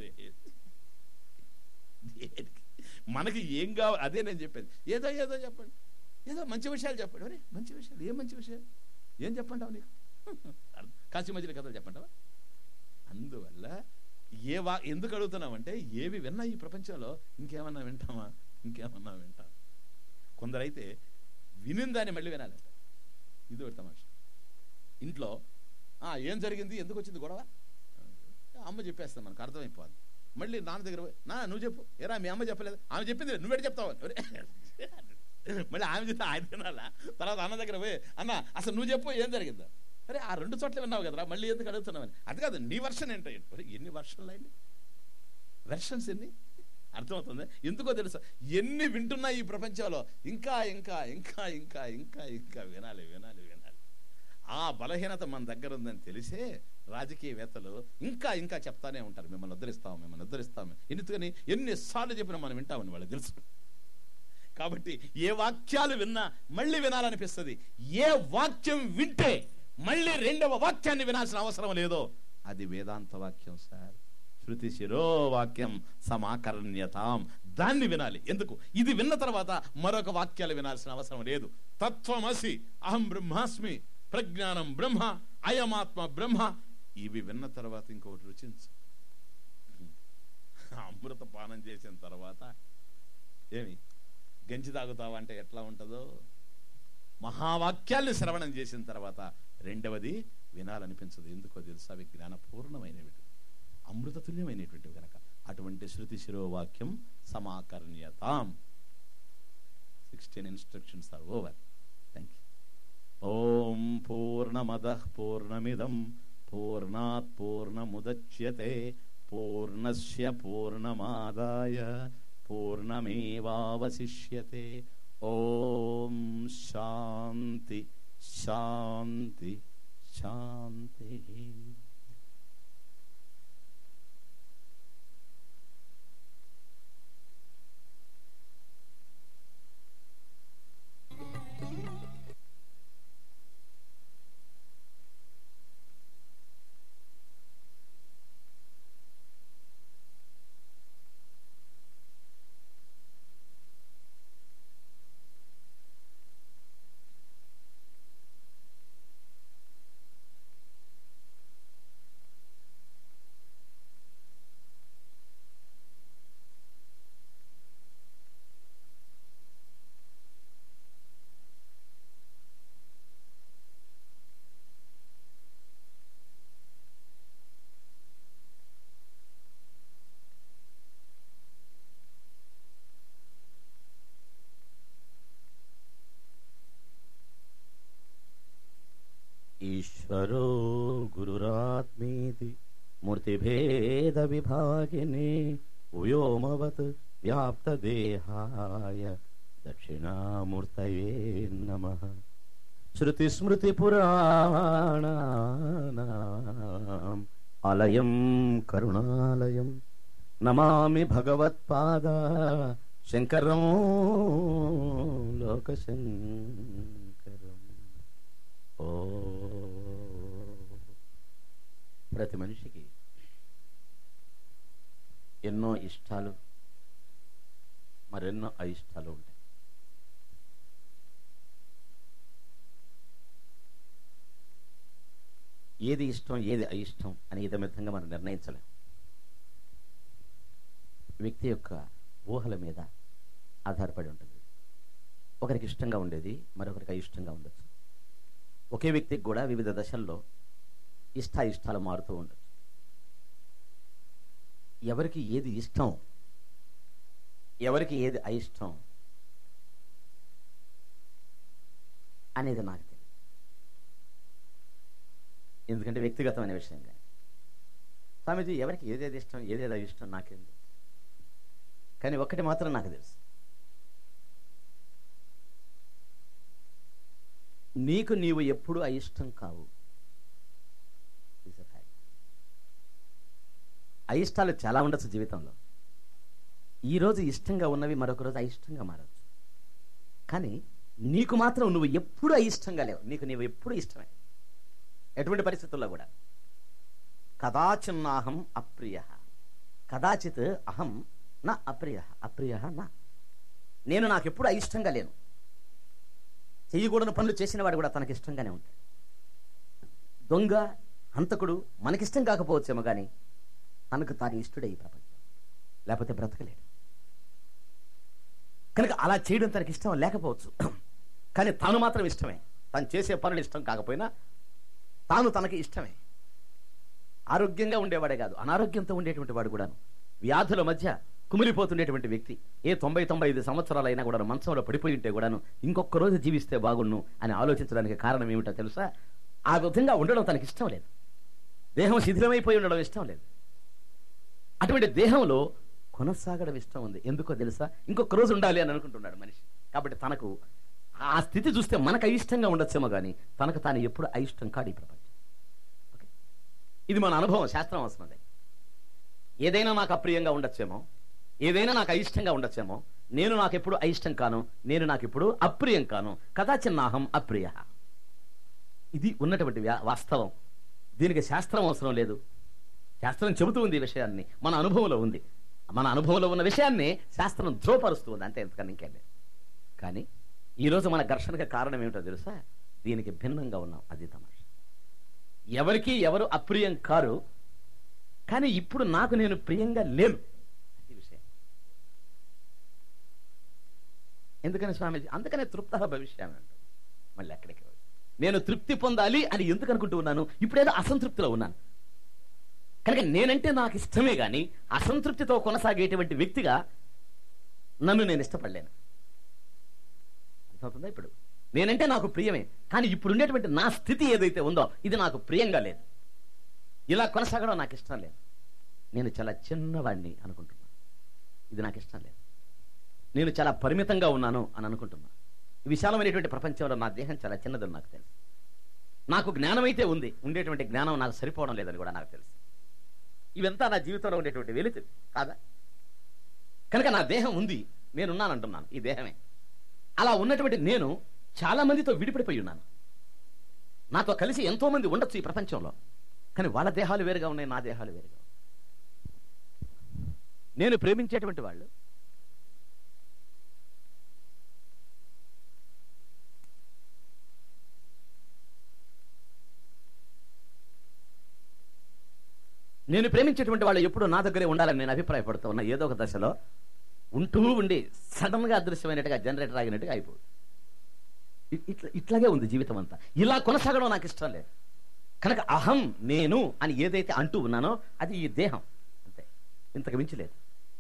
మనకి ఏం కావాలి అదే నేను చెప్పేది. ఏదో ఏదో చెప్పండి, ఏదో మంచి విషయాలు చెప్పండి. అరే మంచి విషయాలు, ఏం మంచి విషయాలు, ఏం చెప్పంటావు? నీకు కాశీ మధ్యలో కథలు చెప్పంటావా? అందువల్ల ఏ వా ఎందుకు అడుగుతున్నామంటే, ఏవి విన్నా ఈ ప్రపంచంలో ఇంకేమన్నా వింటామా? ఇంకేమన్నా వింటాం. కొందరైతే వినిందాన్ని మళ్ళీ వినాలంట. ఇది ఒకటి తమాష. ఇంట్లో ఏం జరిగింది, ఎందుకు వచ్చింది గొడవ, అమ్మ చెప్పేస్తాం, మనకు అర్థమైపోద్ది. మళ్ళీ నాన్న దగ్గర నా నువ్వు చెప్పు, ఎరా మీ అమ్మ చెప్పలేదు, ఆమె చెప్పింది నువ్వేటి చెప్తావు. మళ్ళీ ఆమె చెప్తే ఆయన వినాలా? తర్వాత అన్న దగ్గర పోయి అన్న అసలు నువ్వు చెప్పు ఏం జరిగిందా? అరే ఆ రెండు చోట్ల విన్నావు కదరా, మళ్ళీ ఎందుకు అడుగుతున్నావని. అది కాదు, నీ వర్షన్ ఏంటో. ఎన్ని వర్షన్లు అయింది, వెర్షన్స్ ఎన్ని, అర్థమవుతుంది? ఎందుకో తెలుసా, ఎన్ని వింటున్నా ఈ ప్రపంచంలో ఇంకా ఇంకా ఇంకా ఇంకా ఇంకా ఇంకా వినాలి వినాలి వినాలి. ఆ బలహీనత మన దగ్గర ఉందని తెలిసే రాజకీయవేత్తలు ఇంకా ఇంకా చెప్తానే ఉంటారు, మిమ్మల్ని ఉద్ధరిస్తాము మిమ్మల్ని ఉద్ధరిస్తాము. ఎందుకని ఎన్నిసార్లు చెప్పినా మనం వింటామని వాళ్ళు తెలుసు. కాబట్టి ఏ వాక్యాలు విన్నా మళ్ళీ వినాలనిపిస్తుంది. ఏ వాక్యం వింటే మళ్ళీ రెండవ వాక్యాన్ని వినాల్సిన అవసరం లేదో అది వేదాంత వాక్యం సార్. శృతి శిరో వాక్యం సమాకర్ణ్యతాం, దాన్ని వినాలి. ఎందుకు? ఇది విన్న తర్వాత మరొక వాక్యాలు వినాల్సిన అవసరం లేదు. తత్వమసి, అహం బ్రహ్మాస్మి, ప్రజ్ఞానం బ్రహ్మ, అయమాత్మ బ్రహ్మ, ఇవి విన్న తర్వాత ఇంకొకటి రుచించు. అమృత పానం చేసిన తర్వాత ఏమి గంజి తాగుతావా అంటే ఎట్లా ఉంటుందో, మహావాక్యాల్ని శ్రవణం చేసిన తర్వాత రెండవది వినాలనిపించదు. ఎందుకో తెలుసు, అవి జ్ఞానపూర్ణమైనవి, అమృతతుల్యమైనటువంటివి కనుక. అటువంటి శృతి శిరోవాక్యం సమాకర్ణ్యతాం. Sixteen instructions are over. Thank you. ఓం పూర్ణమదః పూర్ణమిదం పూర్ణాత్ పూర్ణముదచ్యతే పూర్ణస్య పూర్ణమాదాయ పూర్ణమేవావశిష్యతే. ఓం శాంతి శాంతి శాంతి. వేద విభాగిని వ్యోమవత్ వ్యాప్త దేహాయ దక్షిణామూర్తయే నమః. శృతి స్మృతి పురాణానాం ఆలయం కరుణాలయం నమామి భగవత్పాద శంకరం లోకశంకరం. ఓ ప్రతి మనిషికి ఎన్నో ఇష్టాలు మరెన్నో అయిష్టాలు ఉంటాయి. ఏది ఇష్టం ఏది అయిష్టం అని ఇదమితంగా మనం నిర్ణయించలేం. వ్యక్తి యొక్క ఊహల మీద ఆధారపడి ఉంటుంది. ఒకరికి ఇష్టంగా ఉండేది మరొకరికి అయిష్టంగా ఉండొచ్చు. ఒకే వ్యక్తికి కూడా వివిధ దశల్లో ఇష్టాయిష్టాలు మారుతూ ఉండొచ్చు. ఎవరికి ఏది ఇష్టం ఎవరికి ఏది అయిష్టం అనేది నాకు తెలియదు. ఎందుకంటే వ్యక్తిగతమైన విషయం. కానీ స్వామీజీ ఎవరికి ఏదేది ఇష్టం ఏదేది అయిష్టం నాకేం తెలుసు. కానీ ఒక్కటి మాత్రం నాకు తెలుసు, నీకు నీవు ఎప్పుడు అయిష్టం కావు. అయిష్టాలు చాలా ఉండొచ్చు జీవితంలో. ఈరోజు ఇష్టంగా ఉన్నవి మరొక రోజు అయిష్టంగా మారచ్చు. కానీ నీకు మాత్రం నువ్వు ఎప్పుడు అయిష్టంగా లేవు. నీకు నీవు ఎప్పుడు ఇష్టమే, ఎటువంటి పరిస్థితుల్లో కూడా. కదాచిన్నాహం అప్రియ, కదాచిత్ అహం నా అప్రియ, అప్రియ నా. నేను నాకు ఎప్పుడు అయిష్టంగా లేను. చెయ్యకూడని పనులు చేసిన వాడు కూడా తనకి ఇష్టంగానే ఉంటాడు. దొంగ హంతకుడు మనకిష్టం కాకపోవచ్చేమో కానీ తనకు తాను ఇష్టడే ఈ ప్రపంచం, లేకపోతే బ్రతకలేడు. కనుక అలా చేయడం తనకి ఇష్టం లేకపోవచ్చు, కానీ తాను మాత్రం ఇష్టమే. తను చేసే పనులు ఇష్టం కాకపోయినా తాను తనకి ఇష్టమే. ఆరోగ్యంగా ఉండేవాడే కాదు, అనారోగ్యంతో ఉండేటువంటి వాడు కూడాను, వ్యాధుల మధ్య కుమిలిపోతుండేటువంటి వ్యక్తి ఏ తొంభై తొంభై ఐదు సంవత్సరాలైనా కూడా మంచంలో పడిపోయి ఉంటే కూడాను ఇంకొక రోజు జీవిస్తే బాగుండు అని ఆలోచించడానికి కారణం ఏమిటో తెలుసా? ఆ విధంగా ఉండడం తనకి ఇష్టం లేదు. దేహం శిథిలమైపోయి ఉండడం ఇష్టం లేదు. అటువంటి దేహంలో కొనసాగడం ఇష్టం ఉంది. ఎందుకో తెలుసా? ఇంకొక రోజు ఉండాలి అని అనుకుంటున్నాడు మనిషి. కాబట్టి తనకు ఆ స్థితి చూస్తే మనకు అయిష్టంగా ఉండొచ్చేమో కానీ తనకు తాను ఎప్పుడు అయిష్టం కాడు ఈ ప్రపంచం. ఓకే, ఇది మన అనుభవం, శాస్త్రం అవసరం. ఏదైనా నాకు అప్రియంగా ఉండొచ్చేమో, ఏదైనా నాకు అయిష్టంగా ఉండొచ్చేమో, నేను నాకెప్పుడు అయిష్టం కాను, నేను నాకెప్పుడు అప్రియం కాను. కదాచిన్నాహం అప్రియ. ఇది ఉన్నటువంటి వాస్తవం. దీనికి శాస్త్రం అవసరం లేదు. శాస్త్రం చెబుతూ ఉంది ఈ విషయాన్ని, మన అనుభవంలో ఉంది. మన అనుభవంలో ఉన్న విషయాన్ని శాస్త్రం ధ్రువపరుస్తూ ఉంది, అంతే, ఎంతకన్నా ఇంకేం లేదు. కానీ ఈరోజు మన ఘర్షణకు కారణం ఏమిటో తెలుసా? దీనికి భిన్నంగా ఉన్నాం. అది తమాషా. ఎవరికి ఎవరు అప్రియం కారు, కానీ ఇప్పుడు నాకు నేను ప్రియంగా లేను. అది విషయం. ఎందుకని స్వామీజీ? అందుకనే తృప్త భవిష్యామి అంటారు. మళ్ళీ ఎక్కడికి నేను తృప్తి పొందాలి అని ఎందుకు అనుకుంటూ ఉన్నాను? ఇప్పుడేదో అసంతృప్తిలో ఉన్నాను. కనుక నేనంటే నాకు ఇష్టమే గాని అసంతృప్తితో కొనసాగేటువంటి వ్యక్తిగా నన్ను నేను ఇష్టపడలేను. అర్థమవుతుందా? ఇప్పుడు నేనంటే నాకు ప్రియమే, కానీ ఇప్పుడు ఉండేటువంటి నా స్థితి ఏదైతే ఉందో ఇది నాకు ప్రియంగా లేదు. ఇలా కొనసాగడం నాకు ఇష్టం లేదు. నేను చాలా చిన్నవాడిని అనుకుంటున్నాను, ఇది నాకు ఇష్టం లేదు. నేను చాలా పరిమితంగా ఉన్నాను అని అనుకుంటున్నాను. విశాలమైనటువంటి ప్రపంచంలో నా దేహం చాలా చిన్నదని నాకు తెలుసు. నాకు జ్ఞానం అయితే ఉంది, ఉండేటువంటి జ్ఞానం నాకు సరిపోవడం లేదని కూడా నాకు తెలుసు. ఇవంతా నా జీవితంలో ఉండేటువంటి వెలితి కాదా? కనుక నా దేహం ఉంది, నేనున్నానంటున్నాను, ఈ దేహమే. అలా ఉన్నటువంటి నేను చాలా మందితో విడిపడిపోయి ఉన్నాను. నాతో కలిసి ఎంతో మంది ఉండొచ్చు ఈ ప్రపంచంలో, కానీ వాళ్ళ దేహాలు వేరుగా ఉన్నాయి, నా దేహాలు వేరుగా. నేను ప్రేమించేటువంటి వాళ్ళు నేను ప్రేమించేటువంటి వాళ్ళు ఎప్పుడు నా దగ్గరే ఉండాలని నేను అభిప్రాయపడుతూ ఉన్నా. ఏదో ఒక దశలో ఉంటూ ఉండి సడన్ గా అదృశ్యమైనట్టుగా జనరేటర్ ఆగినట్టుగా అయిపోదు. ఇట్లా ఇట్లాగే ఉంది జీవితం అంతా. ఇలా కొనసాగడం నాకు ఇష్టం లేదు. కనుక అహం, నేను అని ఏదైతే అంటూ ఉన్నానో అది ఈ దేహం, అంతే, ఇంతకు మించి లేదు.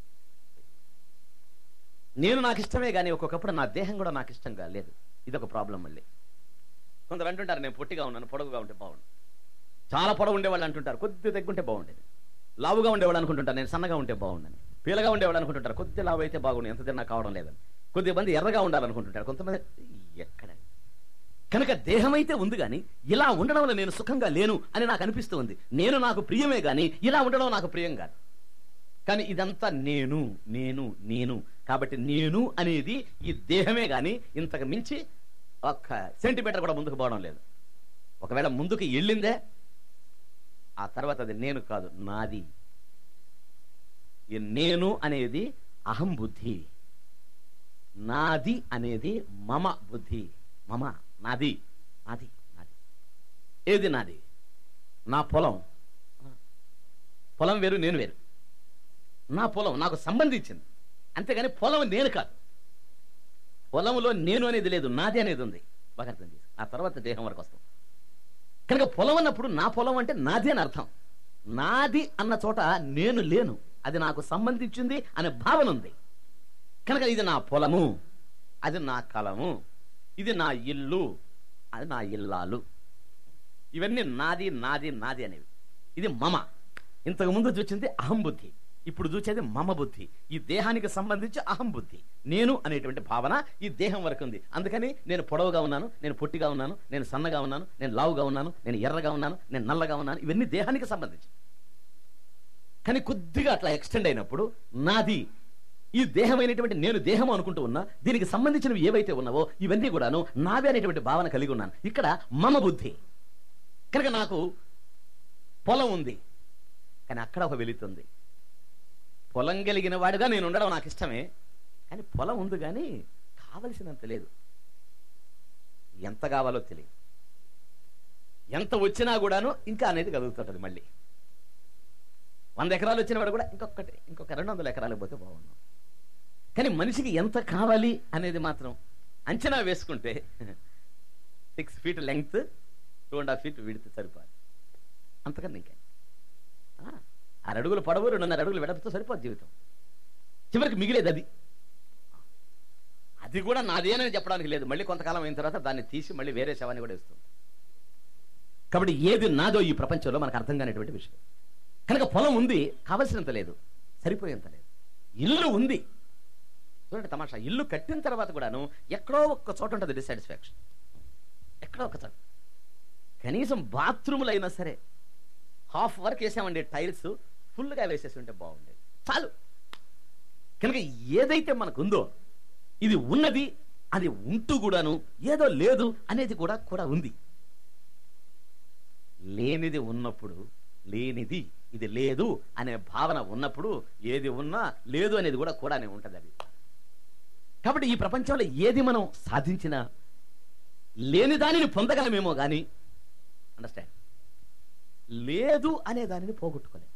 నేను నాకు ఇష్టమే కానీ ఒక్కొక్కప్పుడు నా దేహం కూడా నాకు ఇష్టంగా లేదు. ఇది ఒక ప్రాబ్లం. మళ్ళీ కొందరు అంటుంటారు నేను పొట్టిగా ఉన్నాను, పొడవుగా ఉంటే బాగుండు. చాలా పొడవు ఉండేవాళ్ళు అంటుంటారు కొద్ది తగ్గుంటే బాగుండేది. లావుగా ఉండేవాడు అనుకుంటుంటారు నేను సన్నగా ఉంటే బాగుండని, పీలగా ఉండేవాడు అనుకుంటుంటారు కొద్ది లావు అయితే బాగుండు, ఎంత తిన్నా కావడం లేదని, కొద్దిమంది ఎర్రగా ఉండాలనుకుంటుంటారు, కొంతమంది ఎక్కడ. కనుక దేహం అయితే ఉంది కానీ ఇలా ఉండడం వల్ల నేను సుఖంగా లేను అని నాకు అనిపిస్తూ ఉంది. నేను నాకు ప్రియమే కానీ ఇలా ఉండడం నాకు ప్రియం కాదు. కానీ ఇదంతా నేను నేను నేను కాబట్టి నేను అనేది ఈ దేహమే కానీ ఇంతకు మించి ఒక్క సెంటీమీటర్ కూడా ముందుకు పోవడం లేదు. ఒకవేళ ముందుకు వెళ్ళిందే ఆ తర్వాత అది నేను కాదు, నాది. ఈ నేను అనేది అహం బుద్ధి, నాది అనేది మమ బుద్ధి. మమ నాది నాది నాది. ఏది నాది? నా పొలం. పొలం వేరు, నేను వేరు. నా పొలం నాకు సంబంధించింది, అంతేగాని పొలం నేను కాదు. పొలంలో నేను అనేది లేదు, నాది అనేది ఉంది. బాగా అర్థం చేసి ఆ తర్వాత దేహం వరకు వస్తాం. కనుక పొలం అన్నప్పుడు నా పొలం అంటే నాది అని అర్థం. నాది అన్న చోట నేను లేను, అది నాకు సంబంధించింది అనే భావన ఉంది. కనుక ఇది నా పొలము, అది నా కలము, ఇది నా ఇల్లు, అది నా ఇల్లాలు. ఇవన్నీ నాది నాది నాది అనేవి. ఇది మమ. ఇంతకు ముందు చూసింది అహం బుద్ధి, ఇప్పుడు చూసేది మమ బుద్ధి. ఈ దేహానికి సంబంధించి అహం బుద్ధి, నేను అనేటువంటి భావన ఈ దేహం వరకు ఉంది. అందుకని నేను పొడవుగా ఉన్నాను, నేను పొట్టిగా ఉన్నాను, నేను సన్నగా ఉన్నాను, నేను లావుగా ఉన్నాను, నేను ఎర్రగా ఉన్నాను, నేను నల్లగా ఉన్నాను, ఇవన్నీ దేహానికి సంబంధించి. కానీ కొద్దిగా అట్లా ఎక్స్టెండ్ అయినప్పుడు నాది, ఈ దేహమైనటువంటి నేను దేహం అనుకుంటూ ఉన్నా, దీనికి సంబంధించినవి ఏవైతే ఉన్నావో ఇవన్నీ కూడాను నావే అనేటువంటి భావన కలిగి ఉన్నాను. ఇక్కడ మమ బుద్ధి. కనుక నాకు పొలం ఉంది, కానీ అక్కడ ఒక వెలుతుంది. పొలం కలిగిన వాడుగా నేను ఉండడం నాకు ఇష్టమే, కానీ పొలం ఉంది కానీ కావలసినంత లేదు. ఎంత కావాలో తెలియదు, ఎంత వచ్చినా కూడాను ఇంకా అనేది కలుగుతుంటది. మళ్ళీ వంద ఎకరాలు వచ్చిన వాడు కూడా ఇంకొకటి ఇంకొక రెండు వందల ఎకరాలకు పోతే బాగున్నాం. కానీ మనిషికి ఎంత కావాలి అనేది మాత్రం అంచనా వేసుకుంటే six feet length, two and half feet విడితే సరిపోదు. అంతకన్నా ఇంకా ఆరు అడుగులు పొడవు, రెండున్నర అడుగులు వెడపుతో సరిపోదు జీవితం. చివరికి మిగిలేదు అది. అది కూడా నాదేనని చెప్పడానికి లేదు. మళ్ళీ కొంతకాలం అయిన తర్వాత దాన్ని తీసి మళ్ళీ వేరే శవాన్ని కూడా ఇస్తుంది. కాబట్టి ఏది నాదో ఈ ప్రపంచంలో మనకు అర్థం కానిటువంటి విషయం. కనుక పొలం ఉంది, కావలసినంత లేదు, సరిపోయేంత లేదు. ఇల్లు ఉంది, చూడండి తమాషా, ఇల్లు కట్టిన తర్వాత కూడాను ఎక్కడో ఒక్క చోట ఉంటుంది డిసాటిస్ఫాక్షన్, ఎక్కడో ఒక చోట. కనీసం బాత్రూములు అయినా సరే హాఫ్ వర్క్ వేసామండి, టైల్స్ ఫుల్గా వేసేసి ఉంటే బాగుండేది, చాలు. కనుక ఏదైతే మనకు ఉందో ఇది ఉన్నది, అది ఉంటూ కూడాను ఏదో లేదు అనేది కూడా కూడా ఉంది. లేనిది ఉన్నప్పుడు, లేనిది ఇది లేదు అనే భావన ఉన్నప్పుడు ఏది ఉన్నా లేదు అనేది కూడా కూడానే ఉంటుంది అది. కాబట్టి ఈ ప్రపంచంలో ఏది మనం సాధించినా లేని దానిని పొందగలమేమో కానీ అండర్స్టాండ్, లేదు అనే దానిని పోగొట్టుకోలేము.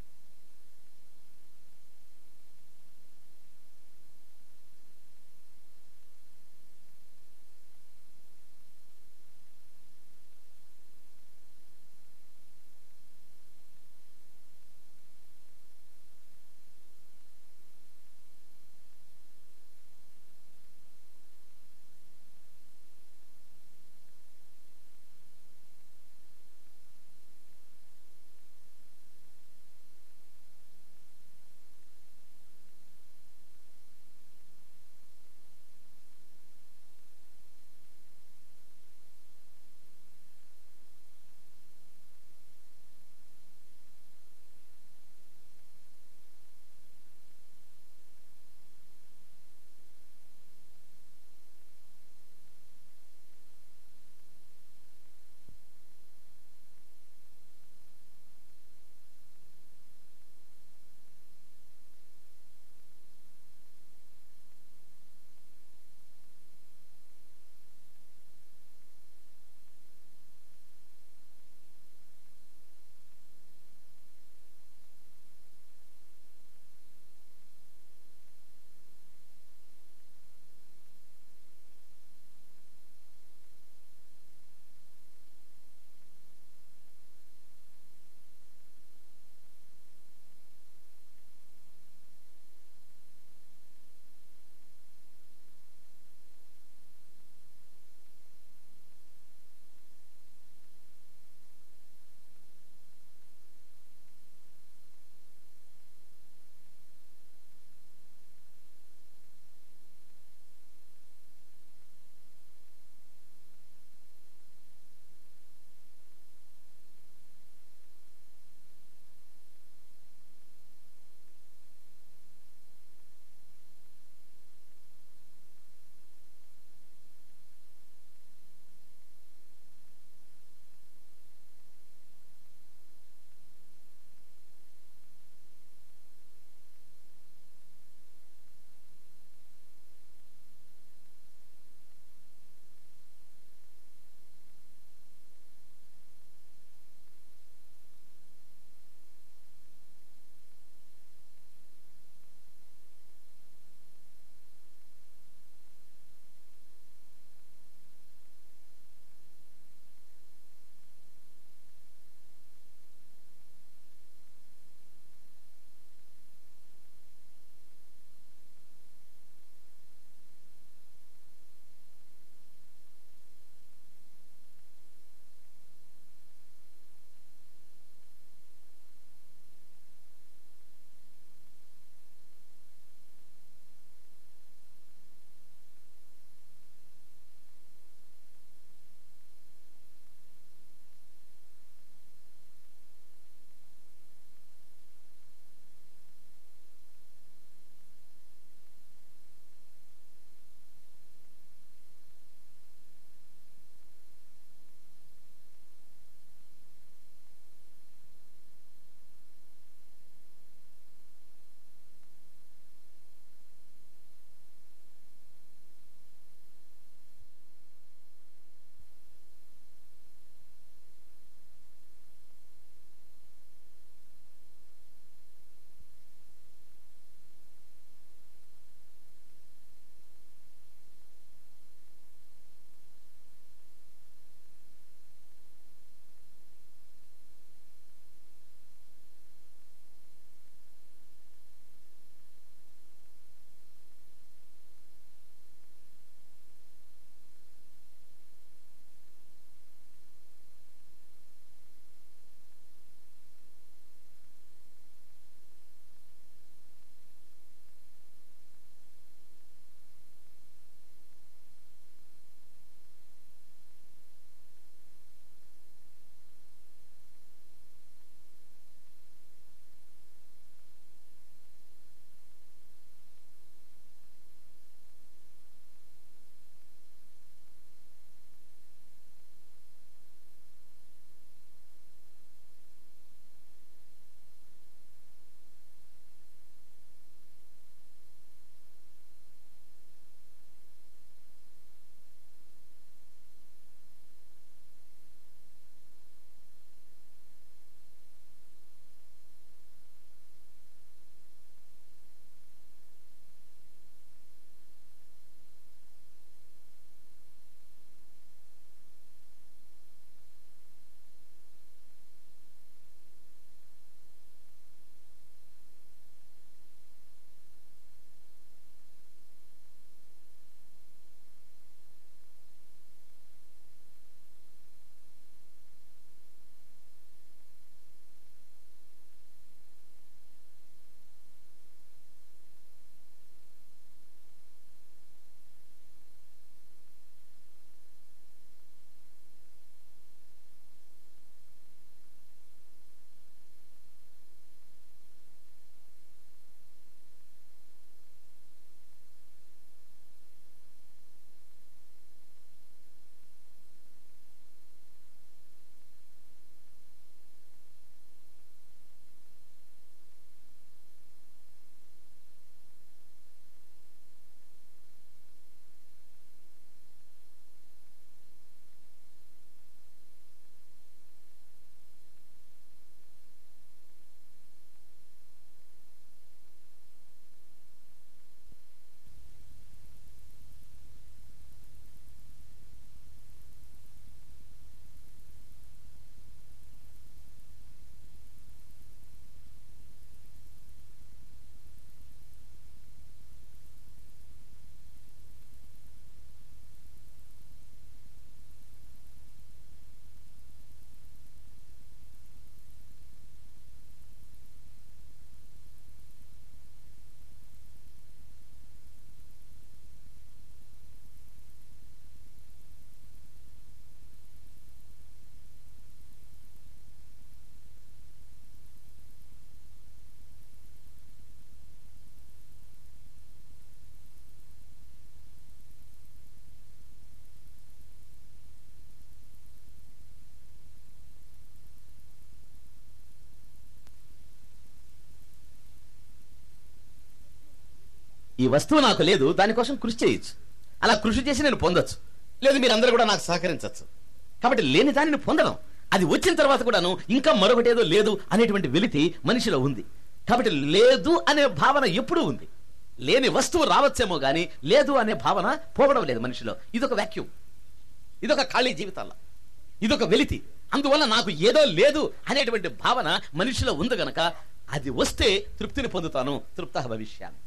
ఈ వస్తువు నాకు లేదు, దానికోసం కృషి చేయొచ్చు. అలా కృషి చేసి నేను పొందొచ్చు, లేదు మీరందరూ కూడా నాకు సహకరించవచ్చు. కాబట్టి లేని దానిని పొందడం, అది వచ్చిన తర్వాత కూడాను ఇంకా మరొకటేదో లేదు అనేటువంటి వెలితి మనిషిలో ఉంది. కాబట్టి లేదు అనే భావన ఎప్పుడూ ఉంది. లేని వస్తువు రావచ్చేమో గాని లేదు అనే భావన పోవడం లేదు మనిషిలో. ఇదొక వాక్యూమ్, ఇదొక ఖాళీ జీవితాల్లో, ఇదొక వెలితి. అందువల్ల నాకు ఏదో లేదు అనేటువంటి భావన మనిషిలో ఉంది గనక అది వస్తే తృప్తిని పొందుతాను, తృప్త భవిష్యాన్ని.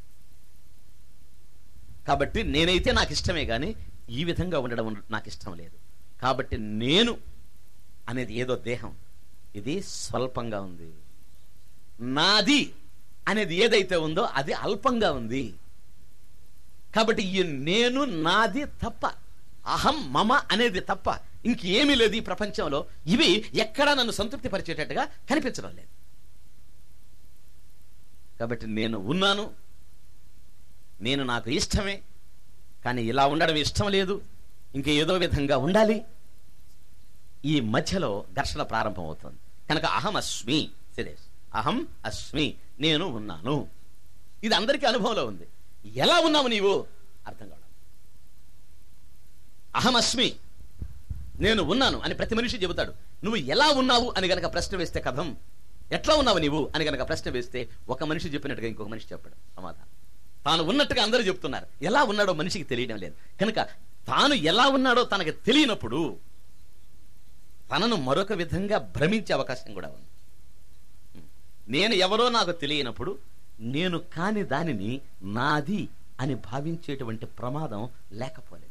కాబట్టి నేనైతే నాకు ఇష్టమే గాని ఈ విధంగా ఉండడం నాకు ఇష్టం లేదు. కాబట్టి నేను అనేది ఏదో దేహం, ఇది స్వల్పంగా ఉంది. నాది అనేది ఏదైతే ఉందో అది అల్పంగా ఉంది. కాబట్టి ఈ నేను నాది తప్ప, అహం మమ అనేది తప్ప ఇంకేమీ లేదు ఈ ప్రపంచంలో. ఇవి ఎక్కడా నన్ను సంతృప్తి పరిచేటట్టుగా కనిపించడం లేదు. కాబట్టి నేను ఉన్నాను, నేను నాకు ఇష్టమే, కానీ ఇలా ఉండడం ఇష్టం లేదు, ఇంక ఏదో విధంగా ఉండాలి. ఈ మధ్యలో ఘర్షణ ప్రారంభం అవుతుంది. కనుక అహం అస్మి, సిరీస్ అహం అస్మి, నేను ఉన్నాను. ఇది అందరికీ అనుభవంలో ఉంది. ఎలా ఉన్నావు నీవు అర్థం కావడం. అహం అస్మి, నేను ఉన్నాను అని ప్రతి మనిషి చెబుతాడు. నువ్వు ఎలా ఉన్నావు అని గనక ప్రశ్న వేస్తే కథం, ఎట్లా ఉన్నావు నీవు అని గనక ప్రశ్న వేస్తే ఒక మనిషి చెప్పినట్టుగా ఇంకొక మనిషి చెప్పాడు సమాధానం. తాను ఉన్నట్టుగా అందరూ చెప్తున్నారు, ఎలా ఉన్నాడో మనిషికి తెలియడం లేదు. కనుక తాను ఎలా ఉన్నాడో తనకు తెలియనప్పుడు తనను మరొక విధంగా భ్రమించే అవకాశం కూడా ఉంది. నేను ఎవరో నాకు తెలియనప్పుడు నేను కాని దానిని నాది అని భావించేటువంటి ప్రమాదం లేకపోలేదు.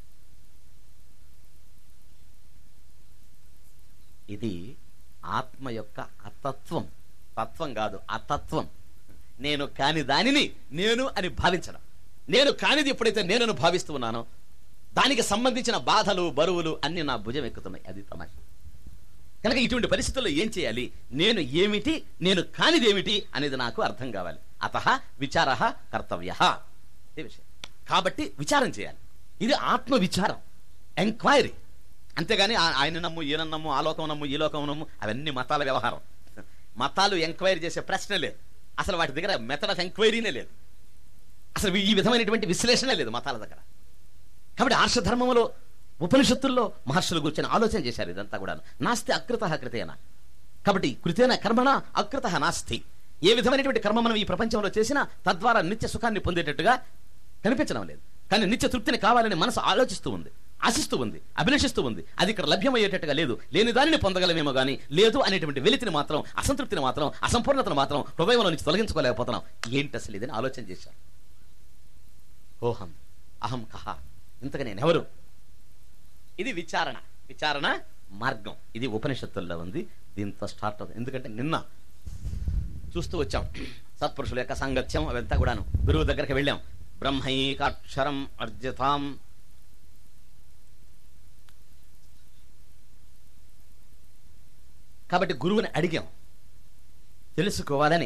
ఇది ఆత్మ యొక్క అతత్వం, తత్వం కాదు, అతత్వం. నేను కాని దానిని నేను అని భావించడం. నేను కానిది ఎప్పుడైతే నేనను భావిస్తూ ఉన్నానో దానికి సంబంధించిన బాధలు బరువులు అన్ని నా భుజం ఎక్కుతున్నాయి. అది తమాషా. కనుక ఇటువంటి పరిస్థితుల్లో ఏం చేయాలి? నేను ఏమిటి, నేను కానిది ఏమిటి అనేది నాకు అర్థం కావాలి. అతః విచారః కర్తవ్యః. ఇదే విషయం. కాబట్టి విచారం చేయాలి. ఇది ఆత్మ విచారం, ఎంక్వైరీ. అంతేగాని ఆయన నమ్ము, ఈయన నమ్ము, ఆ లోకం నమ్ము, ఈ లోకం నమ్ము, అవన్నీ మతాల వ్యవహారం. మతాలు ఎంక్వైరీ చేసే ప్రశ్న లేదు. అసలు వాటి దగ్గర మెథడ్ ఆఫ్ ఎంక్వైరీనే లేదు. అసలు ఈ విధమైనటువంటి విశ్లేషణ లేదు మతాల దగ్గర. కాబట్టి ఆర్షధర్మంలో, ఉపనిషత్తుల్లో మహర్షులు కూర్చొని ఆలోచన చేశారు ఇదంతా కూడా. నాస్తి అకృతః కృతేన. కాబట్టి కృతేన కర్మణ అకృతః నాస్తి. ఏ విధమైనటువంటి కర్మ మనం ఈ ప్రపంచంలో చేసినా తద్వారా నిత్య సుఖాన్ని పొందేటట్టుగా కనిపించడం లేదు. కానీ నిత్య తృప్తిని కావాలని మనసు ఆలోచిస్తూ ఉంది, ఆశిస్తూ ఉంది, అభిలషిస్తూ ఉంది. అది ఇక్కడ లభ్యమయ్యేటట్టుగా లేదు. లేని దానిని పొందగలమేమో గానీ లేదు అనేటువంటి వెలితిని మాత్రం, అసంతృప్తిని మాత్రం, అసంపూర్ణతను మాత్రం హృదయంలో నుంచి తొలగించుకోలేకపోతున్నాం. ఏంటి అసలు ఇదని ఆలోచన చేశారు. ఓహం అహం కహ, ఇంతగా నేనెవరు? ఇది విచారణ, విచారణ మార్గం. ఇది ఉపనిషత్తుల్లో ఉంది. దీంతో స్టార్ట్ అవుతుంది. ఎందుకంటే నిన్న చూస్తూ వచ్చాం సత్పురుషుల యొక్క సాంగత్యం, అవంతా కూడాను. గురువు దగ్గరికి వెళ్ళాం. బ్రహ్మైకాక్షరం అర్జితాం. కాబట్టి గురువుని అడిగాం తెలుసుకోవాలని.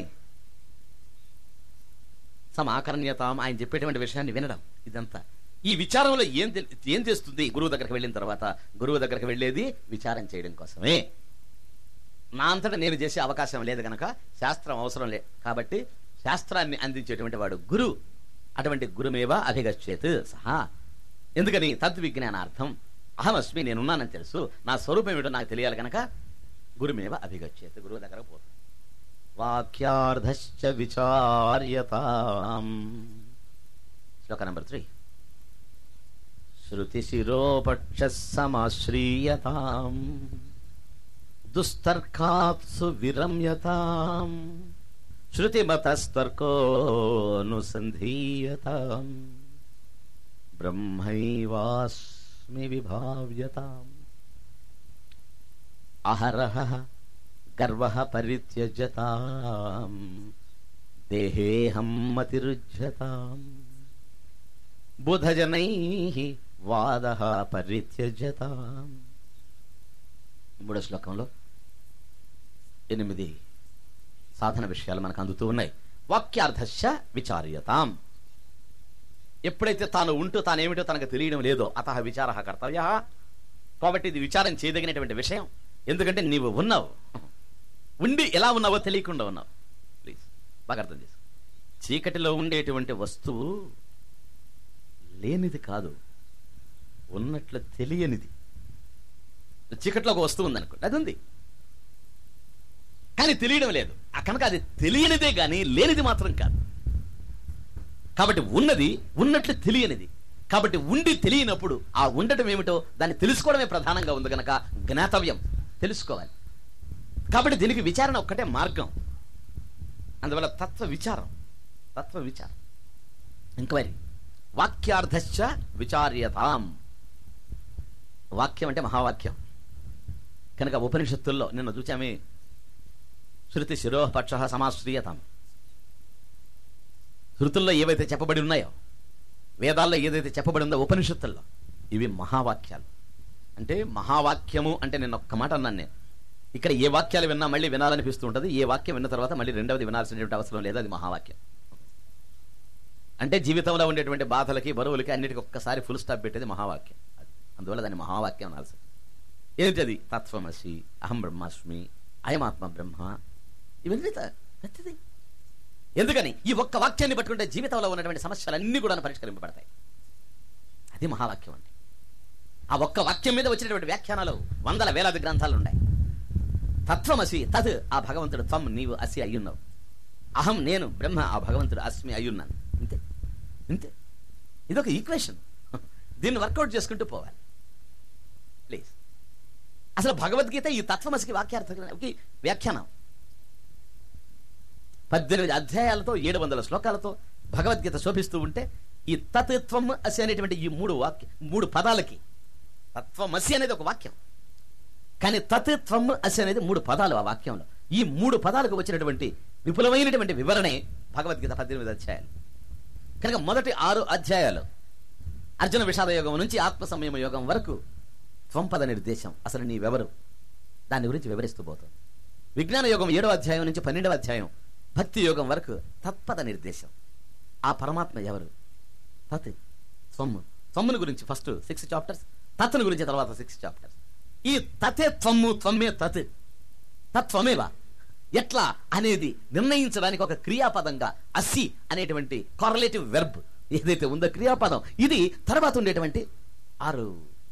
సమాకరణ్యతాం, ఆయన చెప్పేటువంటి విషయాన్ని వినడం. ఇదంతా ఈ విచారంలో ఏం ఏం చేస్తుంది? గురువు దగ్గరికి వెళ్ళిన తర్వాత గురువు దగ్గరికి వెళ్ళేది విచారం చేయడం కోసమే. నా అంతటా నేను చేసే అవకాశం లేదు కనుక శాస్త్రం అవసరం లేదు. కాబట్టి శాస్త్రాన్ని అందించేటువంటి వాడు గురు. అటువంటి గురుమేవ అభిగచ్చేత్ సహా. ఎందుకని? తద్విజ్ఞానార్థం. అహమస్మి, నేనున్నానని తెలుసు, నా స్వరూపం ఏమిటో నాకు తెలియాలి కనుక గురుమేవ అభిగచ్చేత్, గురువు దగ్గర పోతుంది. వాక్యార్థశ్చ విచార్యతాం. శ్లోక నంబర్ త్రీ. శృతి శిరోపక్ష సమాశ్రీయతాం, దుస్తర్కాత్సు విరమ్యతాం, శృతిమతస్తర్కోనుసంధీయతాం, బ్రహ్మైవాస్మి విభావ్యతాం. అహరః గర్వః పరిత్యజ్యతాం, దేహేహం మతిరుజ్యతాం, బుధజనైః వాదః పరిత్యజ్యతాం. మూడో శ్లోకంలో ఎనిమిది సాధన విషయాలు మనకు అందుతూ ఉన్నాయి. వాక్యార్థశ్చ విచార్యతాం. ఎప్పుడైతే తాను ఉంటూ తానేమిటో తనకు తెలియడం లేదో అతః విచారః కర్తవ్యః. కాబట్టి ఇది విచారం చేయదగినటువంటి విషయం. ఎందుకంటే నీవు ఉన్నావు, ఉండి ఎలా ఉన్నావో తెలియకుండా ఉన్నావు. ప్లీజ్ బాగా అర్థం చేసుకో. చీకటిలో ఉండేటువంటి వస్తువు లేనిది కాదు, ఉన్నట్లు తెలియనిది. చీకట్లో ఒక వస్తువు ఉందనుకోండి, అది ఉంది కానీ తెలియడం లేదు. ఆ కనుక అది తెలియనిదే కానీ లేనిది మాత్రం కాదు. కాబట్టి ఉన్నది ఉన్నట్లు తెలియనిది. కాబట్టి ఉండి తెలియనప్పుడు ఆ ఉండటం ఏమిటో దాన్ని తెలుసుకోవడమే ప్రధానంగా ఉంది కనుక జ్ఞాతవ్యం, తెలుసుకోవాలి. కాబట్టి దీనికి విచారణ ఒక్కటే మార్గం. అందువల్ల తత్వ విచారం, తత్వ విచారం, ఎంక్వైరీ. వాక్యార్థశ్చ విచార్యతాం. వాక్యం అంటే మహావాక్యం కనుక ఉపనిషత్తుల్లో నిన్న చూచామే, శృతి శిరోపక్ష సమాశ్రీయతాం. శృతుల్లో ఏవైతే చెప్పబడి ఉన్నాయో, వేదాల్లో ఏదైతే చెప్పబడి ఉందో ఉపనిషత్తుల్లో, ఇవి మహావాక్యాలు. అంటే మహావాక్యము అంటే నేను ఒక్క మాట అన్నాను. నేను ఇక్కడ ఏ వాక్యాలు విన్నా మళ్ళీ వినాలనిపిస్తూ ఉంటుంది. ఏ వాక్యం విన్న తర్వాత మళ్ళీ రెండవది వినాల్సినటువంటి అవసరం లేదు, అది మహావాక్యం. అంటే జీవితంలో ఉండేటువంటి బాధలకి బరువులకి అన్నిటికీ ఒక్కసారి ఫుల్ స్టాప్ పెట్టేది మహావాక్యం. అందువల్ల దాన్ని మహావాక్యం అనాల్సింది. ఏంటది? తత్వమసి, అహం బ్రహ్మాస్మి, అయమాత్మ బ్రహ్మ. ఇవన్నీ పెద్దది. ఎందుకని? ఈ ఒక్క వాక్యాన్ని పట్టుకుంటే జీవితంలో ఉన్నటువంటి సమస్యలన్నీ కూడా పరిష్కరింపబడతాయి. అది మహావాక్యం అంటే. ఆ ఒక్క వాక్యం మీద వచ్చినటువంటి వ్యాఖ్యానాలు వందల వేలాది గ్రంథాలు ఉన్నాయి. తత్వమసి, తత్ ఆ భగవంతుడు, త్వం నీవు అసి అయ్యున్నావు, అహం నేను బ్రహ్మ ఆ భగవంతుడు అస్మి అయ్యున్నాను. ఇంతే ఇంతే. ఇదొక ఈక్వేషన్. దీన్ని వర్కౌట్ చేసుకుంటూ పోవాలి ప్లీజ్. అసలు భగవద్గీత ఈ తత్వమసికి వాక్యార్థ వ్యాఖ్యానం పద్దెనిమిది అధ్యాయాలతో ఏడు వందల శ్లోకాలతో భగవద్గీత శోభిస్తూ ఉంటే ఈ తత్వం అసి అనేటువంటి ఈ మూడు వాక్య మూడు పదాలకి, తత్వమసి అనేది ఒక వాక్యం కానీ తత్వం అసి అనేది మూడు పదాలు. ఆ వాక్యంలో ఈ మూడు పదాలకు వచ్చినటువంటి విపులమైనటువంటి వివరణే భగవద్గీత పద్దెనిమిది అధ్యాయాలు. కనుక మొదటి ఆరు అధ్యాయాలు అర్జున విషాద యోగం నుంచి ఆత్మ సంయమ యోగం వరకు త్వంపద నిర్దేశం, అసలు నీవెవరు దాని గురించి వివరిస్తూ పోతుంది. విజ్ఞాన యోగం ఏడవ అధ్యాయం నుంచి పన్నెండవ అధ్యాయం భక్తి యోగం వరకు తత్పద నిర్దేశం, ఆ పరమాత్మ ఎవరు, తత్ త్వమ్. త్వమ్ముని గురించి ఫస్ట్ సిక్స్ చాప్టర్స్, తత్తుని గురించి తర్వాత సిక్స్ చాప్టర్స్. ఈ తతే త్వమ్ము, త్వమ్మే తత్, తత్వమేవా ఎట్లా అనేది నిర్ణయించడానికి ఒక క్రియాపదంగా అసి అనేటువంటి కారలేటివ్ వెర్బ్ ఏదైతే ఉందో క్రియాపదం, ఇది తర్వాత ఉండేటువంటి ఆరు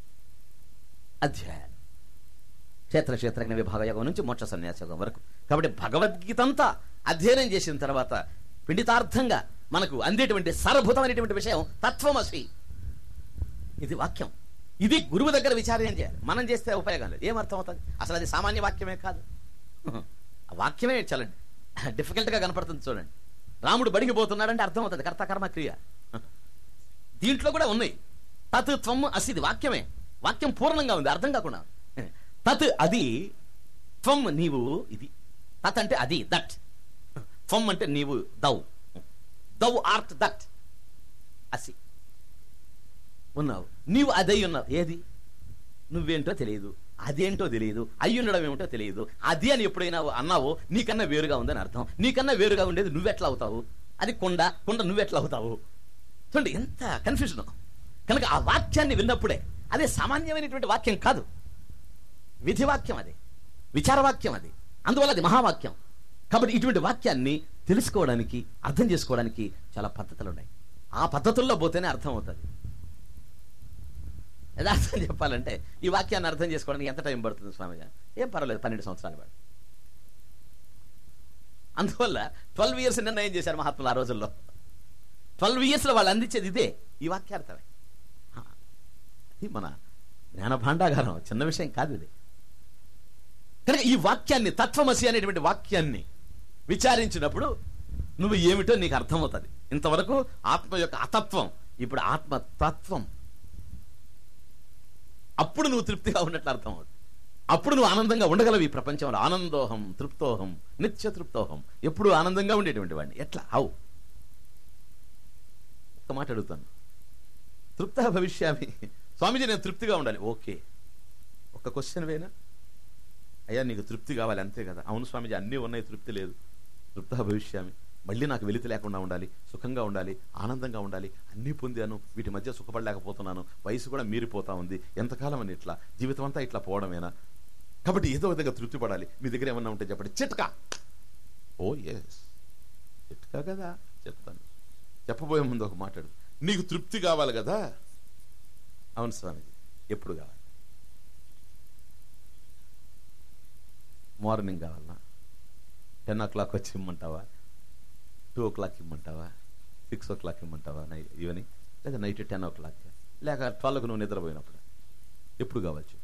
అధ్యాయాలు క్షేత్ర క్షేత్రజ్ఞ విభాగ యోగం నుంచి మోక్ష సన్యాస యోగం వరకు. కాబట్టి భగవద్గీత అంతా అధ్యయనం చేసిన తర్వాత పిండితార్థంగా మనకు అందేటువంటి సారభూతమైనటువంటి విషయం తత్వమసి. ఇది వాక్యం. ఇది గురువు దగ్గర విచారం చేయాలి. మనం చేస్తే ఉపయోగం లేదు. ఏమర్థం అవుతుంది? అసలు అది సామాన్య వాక్యమే కాదు. ఆ వాక్యమే చాలా డిఫికల్ట్ గా కనపడుతుంది. చూడండి, రాముడు బడికి పోతున్నాడంటే అర్థం అవుతుంది కర్త కర్మ క్రియ. దీంట్లో కూడా ఉన్నాయి. తత్ త్వం అసి, ఇది వాక్యమే. వాక్యం పూర్ణంగా ఉంది, అర్థం కాకుండా. తత్ అది, త్వం నీవు, ఇది. తత్ అంటే అది, దట్. త్వం అంటే నీవు, దౌ దౌ ఆర్ట్ దట్. అసి ఉన్నావు, నీవు అదై ఉన్నావు. ఏది? నువ్వేంటో తెలియదు, అదేంటో తెలియదు, అయ్యుండడం ఏమిటో తెలియదు. అది అని ఎప్పుడైనా అన్నావో నీకన్నా వేరుగా ఉందని అర్థం. నీకన్నా వేరుగా ఉండేది నువ్వెట్లా అవుతావు? అది కొండ, కొండ నువ్వెట్లా అవుతావు? చూడండి ఎంత కన్ఫ్యూజన్. కనుక ఆ వాక్యాన్ని విన్నప్పుడే, అదే సామాన్యమైనటువంటి వాక్యం కాదు, విధివాక్యం, అది విచారవాక్యం, అది అందువల్ల అది మహావాక్యం. కాబట్టి ఇటువంటి వాక్యాన్ని తెలుసుకోవడానికి, అర్థం చేసుకోవడానికి చాలా పద్ధతులు ఉన్నాయి. ఆ పద్ధతుల్లో పోతేనే అర్థం అవుతుంది. యథార్థం చెప్పాలంటే ఈ వాక్యాన్ని అర్థం చేసుకోవడానికి ఎంత టైం పడుతుంది స్వామిజీ? ఏం పర్వాలేదు, పన్నెండు సంవత్సరాలు పడు. అందువల్ల ట్వెల్వ్ ఇయర్స్ నిర్ణయం చేశారు మహాత్ములు ఆ రోజుల్లో. ట్వెల్వ్ ఇయర్స్ లో వాళ్ళు అందించేది ఇదే, ఈ వాక్యార్థమే. ఇది మన జ్ఞాన భాండాగారం, చిన్న విషయం కాదు ఇది. కనుక ఈ వాక్యాన్ని, తత్వమసి అనేటువంటి వాక్యాన్ని విచారించినప్పుడు నువ్వు ఏమిటో నీకు అర్థమవుతుంది. ఇంతవరకు ఆత్మ యొక్క అతత్వం, ఇప్పుడు ఆత్మ తత్వం. అప్పుడు నువ్వు తృప్తిగా ఉన్నట్లు అర్థం అవుతుంది. అప్పుడు నువ్వు ఆనందంగా ఉండగలవు ఈ ప్రపంచంలో. ఆనందోహం తృప్తోహం నిత్య తృప్తోహం, ఎప్పుడు ఆనందంగా ఉండేటువంటి వాడిని. ఎట్లా? హౌ? ఒక్క మాట అడుగుతాను. తృప్త భవిష్యామి. స్వామీజీ నేను తృప్తిగా ఉండాలి. ఓకే, ఒక క్వశ్చన్ వేనా? అయ్యా నీకు తృప్తి కావాలి అంతే కదా? అవును స్వామీజీ, అన్నీ ఉన్నాయి, తృప్తి లేదు. తృప్త భవిష్యామి, మళ్ళీ నాకు వెలితి లేకుండా ఉండాలి, సుఖంగా ఉండాలి, ఆనందంగా ఉండాలి. అన్నీ పొందాను, వీటి మధ్య సుఖపడలేకపోతున్నాను, వయసు కూడా మీరిపోతా ఉంది, ఎంతకాలం అని ఇట్లా జీవితం అంతా ఇట్లా పోవడమేనా? కాబట్టి ఏదో విధంగా తృప్తి పడాలి. మీ దగ్గర ఏమన్నా ఉంటే చెప్పండి. చిట్కా. ఓ ఎస్, చిట్కా కదా, చెప్తాను. చెప్పబోయే ముందు ఒక మాట్లాడు. నీకు తృప్తి కావాలి కదా? అవును స్వామిజీ. ఎప్పుడు కావాలి? మార్నింగ్ కావాలన్నా? టెన్ ఓ క్లాక్ వచ్చి ఇమ్మంటావా? టూ ఓ క్లాక్ ఇమ్మంటావా? సిక్స్ ఓ క్లాక్ ఇమ్మంటావా నై ఈవినింగ్? లేదా నైట్ టెన్ ఓ క్లాక్? లేక ట్వెల్వ్కి నువ్వు నిద్రపోయినప్పుడు? ఎప్పుడు కావచ్చు?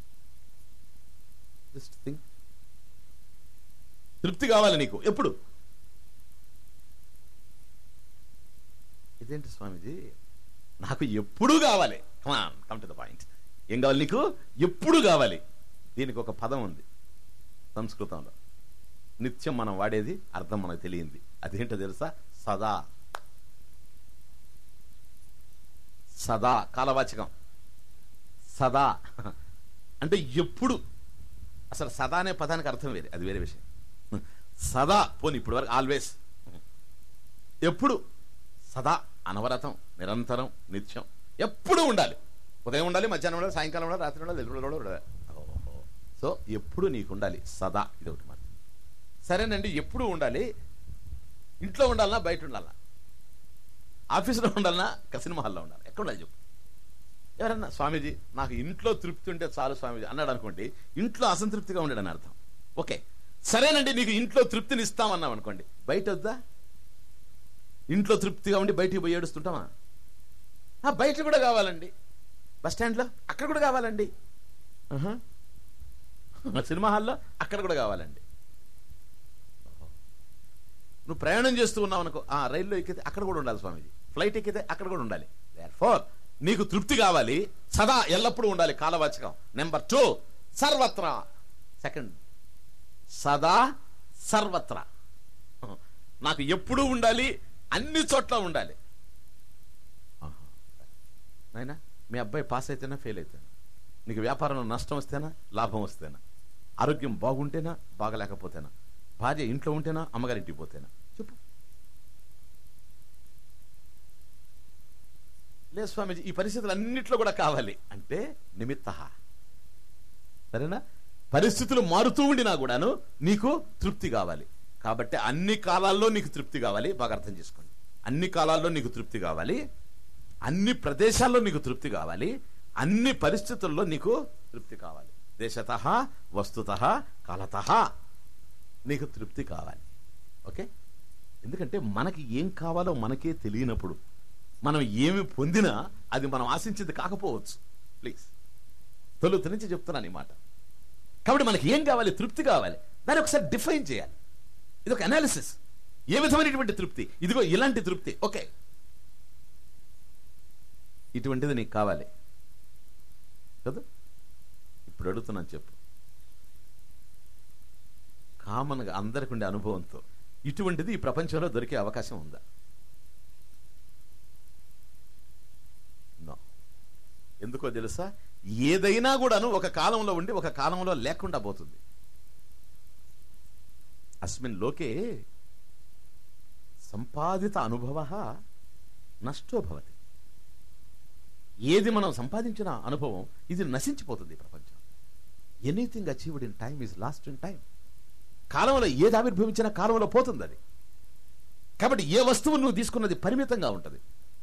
Just think. తృప్తి కావాలి నీకు ఎప్పుడు? ఇదేంటి స్వామిజీ నాకు ఎప్పుడు కావాలి? Come on come to the point. ఏం కావాలి నీకు? ఎప్పుడు కావాలి. దీనికి ఒక పదం ఉంది సంస్కృతంలో, నిత్యం మనం వాడేది, అర్థం మనకు తెలియంది. అదేంటో తెలుసా? సదా. సదా కాలవాచకం. సదా అంటే ఎప్పుడు. అసలు సదా అనే పదానికి అర్థం వేరే, అది వేరే విషయం. సదా పోనీ ఇప్పుడు వరకు ఆల్వేస్. ఎప్పుడు? సదా అనవరతం, నిరంతరం, నిత్యం, ఎప్పుడు ఉండాలి. ఉదయం ఉండాలి, మధ్యాహ్నం ఉండాలి, సాయంకాలం ఉండాలి, రాత్రి ఉండాలి, ఎల్లుండి ఉండాలి. సో ఎప్పుడు నీకు ఉండాలి సదా. ఇది ఒకటి మాట. సరేనండి, ఎప్పుడు ఉండాలి. ఇంట్లో ఉండాలన్నా, బయట ఉండాలన్నా, ఆఫీసులో ఉండాలన్నా, సినిమా హాల్లో ఉండాలి, ఎక్కడ ఉండాలి చెప్పు? ఎవరన్నా స్వామీజీ నాకు ఇంట్లో తృప్తి ఉంటే చాలు స్వామీజీ అన్నాడు అనుకోండి, ఇంట్లో అసంతృప్తిగా ఉండడని అర్థం. ఓకే సరేనండి, నీకు ఇంట్లో తృప్తిని ఇస్తామన్నాం అనుకోండి, బయట వద్దా? ఇంట్లో తృప్తిగా ఉండి బయటికి పోయి ఏడుస్తుంటామా? బయట కూడా కావాలండి, బస్ స్టాండ్లో అక్కడ కూడా కావాలండి, సినిమా హాల్లో అక్కడ కూడా కావాలండి. నువ్వు ప్రయాణం చేస్తూ ఉన్నావు అనుకో, ఆ రైల్లో ఎక్కితే అక్కడ కూడా ఉండాలి స్వామీజీ, ఫ్లైట్ ఎక్కితే అక్కడ కూడా ఉండాలి. దేర్ఫోర్ నీకు తృప్తి కావాలి, సదా ఎల్లప్పుడూ ఉండాలి. కాలవాచకం. నెంబర్ టూ సర్వత్రా. సెకండ్ సదా సర్వత్రా. నాకు ఎప్పుడూ ఉండాలి, అన్ని చోట్ల ఉండాలి. నాయనా మీ అబ్బాయి పాస్ అయితేనా ఫెయిల్ అయితేనా, నీకు వ్యాపారంలో నష్టం వస్తేనా లాభం వస్తేనా, ఆరోగ్యం బాగుంటేనా బాగలేకపోతేనా, భార్య ఇంట్లో ఉంటేనా అమ్మగారింటికి పోతేనా చెప్పు. లేదు స్వామీజీ ఈ పరిస్థితులు అన్నిట్లో కూడా కావాలి అంటే నిమిత్త. సరేనా? పరిస్థితులు మారుతూ ఉండినా కూడాను నీకు తృప్తి కావాలి. కాబట్టి అన్ని కాలాల్లో నీకు తృప్తి కావాలి. బాగా అర్థం చేసుకోండి. అన్ని కాలాల్లో నీకు తృప్తి కావాలి, అన్ని ప్రదేశాల్లో నీకు తృప్తి కావాలి, అన్ని పరిస్థితుల్లో నీకు తృప్తి కావాలి. దేశతః వస్తుతః కాలతః నీకు తృప్తి కావాలి. ఓకే? ఎందుకంటే మనకి ఏం కావాలో మనకే తెలియనప్పుడు మనం ఏమి పొందినా అది మనం ఆశించింది కాకపోవచ్చు. ప్లీజ్ తొలుత నుంచి చెప్తున్నాను ఈ మాట. కాబట్టి మనకి ఏం కావాలి? తృప్తి కావాలి. దాన్ని ఒకసారి డిఫైన్ చేయాలి. ఇది ఒక అనాలిసిస్. ఏ విధమైనటువంటి తృప్తి? ఇదిగో ఇలాంటి తృప్తి. ఓకే ఇటువంటిది నీకు కావాలి కదా? ఇప్పుడు అడుగుతున్నాను చెప్పు. కామన్గా అందరికి ఉండే అనుభవంతో ఇటువంటిది ఈ ప్రపంచంలో దొరికే అవకాశం ఉందా? నో. ఎందుకో తెలుసా? ఏదైనా కూడాను ఒక కాలంలో ఉండి ఒక కాలంలో లేకుండా పోతుంది. అస్మిన్ లోకే సంపాదిత అనుభవ నష్టో భవతి. ఏది మనం సంపాదించిన అనుభవం ఇది నశించిపోతుంది. ప్రపంచం anything achieved in time is lost in time. కాలంలో ఏది ఆవిర్భవించినా కాలంలో పోతుంది అది. కాబట్టి ఏ వస్తువు నువ్వు తీసుకున్నది పరిమితంగా ఉంటుంది.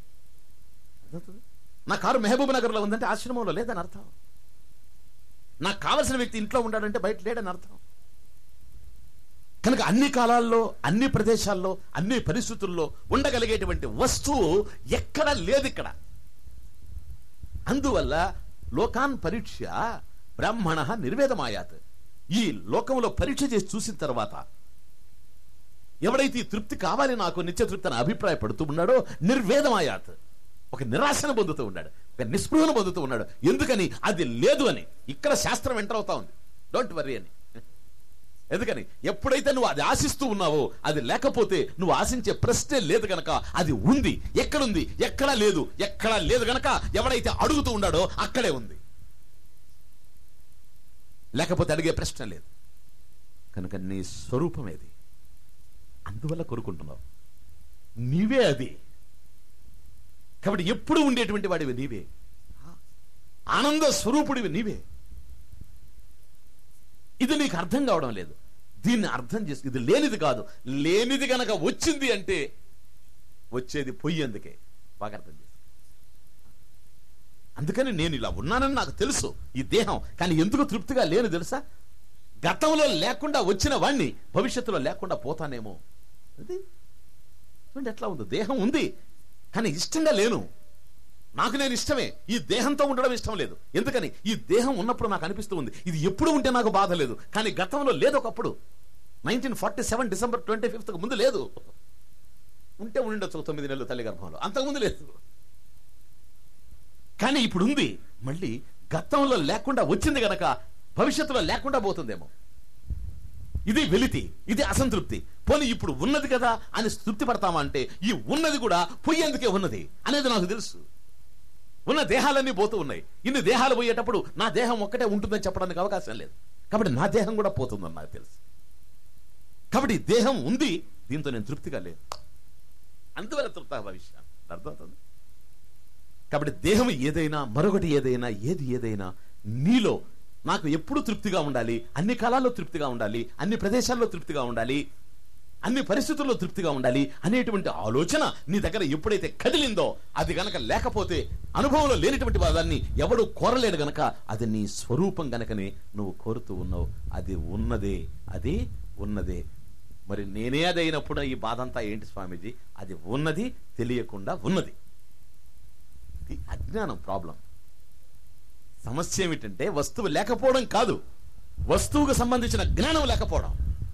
నా కారు మహబూబ్ నగర్లో ఉందంటే ఆశ్రమంలో లేదని అర్థం. నాకు కావలసిన వ్యక్తి ఇంట్లో ఉన్నాడంటే బయట లేడని అర్థం. కనుక అన్ని కాలాల్లో, అన్ని ప్రదేశాల్లో, అన్ని పరిస్థితుల్లో ఉండగలిగేటువంటి వస్తువు ఎక్కడ లేదు ఇక్కడ. అందువల్ల లోకాన్ పరీక్ష బ్రాహ్మణ నిర్వేదమాయాత్. ఈ లోకంలో పరీక్ష చేసి చూసిన తర్వాత ఎవడైతే ఈ తృప్తి కావాలి నాకు నిత్య తృప్తి అని అభిప్రాయపడుతూ ఉన్నాడో నిర్వేదమాయాత్, ఒక నిరాశను పొందుతూ ఉన్నాడు, ఒక నిస్పృహను పొందుతూ ఉన్నాడు. ఎందుకని? అది లేదు అని. ఇక్కడ శాస్త్రం ఎంటర్ అవుతా ఉంది. డోంట్ వర్రీ అని. ఎందుకని? ఎప్పుడైతే నువ్వు అది ఆశిస్తూ ఉన్నావో అది లేకపోతే నువ్వు ఆశించే ప్రశ్నే లేదు గనక అది ఉంది. ఎక్కడుంది? ఎక్కడా లేదు. ఎక్కడా లేదు గనక ఎవడైతే అడుగుతూ ఉన్నాడో అక్కడే ఉంది. లేకపోతే అడిగే ప్రశ్న లేదు. కనుక నీ స్వరూపం ఏది? అందువల్ల కోరుకుంటున్నావు. నీవే అది. కాబట్టి ఎప్పుడు ఉండేటువంటి వాడివి నీవే. ఆనంద స్వరూపుడివి నీవే. ఇది నీకు అర్థం కావడం లేదు. దీన్ని అర్థం చేసు. ఇది లేనిది కాదు. లేనిది గనక వచ్చింది అంటే వచ్చేది పొయ్యి అందుకే. బాగా అర్థం చేసుకో. అందుకని నేను ఇలా ఉన్నానని నాకు తెలుసు ఈ దేహం, కానీ ఎందుకు తృప్తిగా లేను తెలుసా? గతంలో లేకుండా వచ్చిన వాణ్ణి భవిష్యత్తులో లేకుండా పోతానేమో. అది చూడండి ఎట్లా ఉంది. దేహం ఉంది కానీ ఇష్టంగా లేను. నాకు నేను ఇష్టమే, ఈ దేహంతో ఉండడం ఇష్టం లేదు. ఎందుకని? ఈ దేహం ఉన్నప్పుడు నాకు అనిపిస్తూ ఉంది ఇది ఎప్పుడు ఉంటే నాకు బాధ లేదు, కానీ గతంలో లేదు. ఒకప్పుడు nineteen forty seven December twenty fifth ముందు లేదు. ఉంటే ఉండొచ్చు తొమ్మిది నెలలు తల్లి గర్భంలో, అంతకుముందు లేదు. కానీ ఇప్పుడు ఉంది. మళ్ళీ గతంలో లేకుండా వచ్చింది గనక భవిష్యత్తులో లేకుండా పోతుందేమో. ఇది వెలితి, ఇది అసంతృప్తి. పోనీ ఇప్పుడు ఉన్నది కదా అని తృప్తి పడతామా అంటే ఈ ఉన్నది కూడా పోయేందుకే ఉన్నది అనేది నాకు తెలుసు. ఉన్న దేహాలన్నీ పోతూ ఉన్నాయి. ఇన్ని దేహాలు పోయేటప్పుడు నా దేహం ఒక్కటే ఉంటుందని చెప్పడానికి అవకాశం లేదు. కాబట్టి నా దేహం కూడా పోతుందని నాకు తెలుసు. కాబట్టి దేహం ఉంది, దీంతో నేను తృప్తిగా లేదు. అందువల్ల తృప్త భవిష్యాన్ని అర్థమవుతుంది. కాబట్టి దేహం ఏదైనా మరొకటి ఏదైనా ఏది ఏదైనా నీలో నాకు ఎప్పుడు తృప్తిగా ఉండాలి, అన్ని కాలాల్లో తృప్తిగా ఉండాలి, అన్ని ప్రదేశాల్లో తృప్తిగా ఉండాలి, అన్ని పరిస్థితుల్లో తృప్తిగా ఉండాలి అనేటువంటి ఆలోచన నీ దగ్గర ఎప్పుడైతే కదిలిందో, అది గనక లేకపోతే అనుభవంలో లేనిటువంటి దాన్ని ఎవడు కోరలేడు గనక అది నీ స్వరూపం గనకనే నువ్వు కోరుతూ ఉన్నావు. అది ఉన్నదే, అది ఉన్నదే. మరి నేనే అది అయినప్పుడు ఈ బాధ అంతా ఏంటి స్వామీజీ? అది ఉన్నది తెలియకుండా ఉన్నది. ఇది అజ్ఞానం ప్రాబ్లం. సమస్య ఏమిటంటే వస్తువు లేకపోవడం కాదు, వస్తువుకు సంబంధించిన జ్ఞానం లేకపోవడం.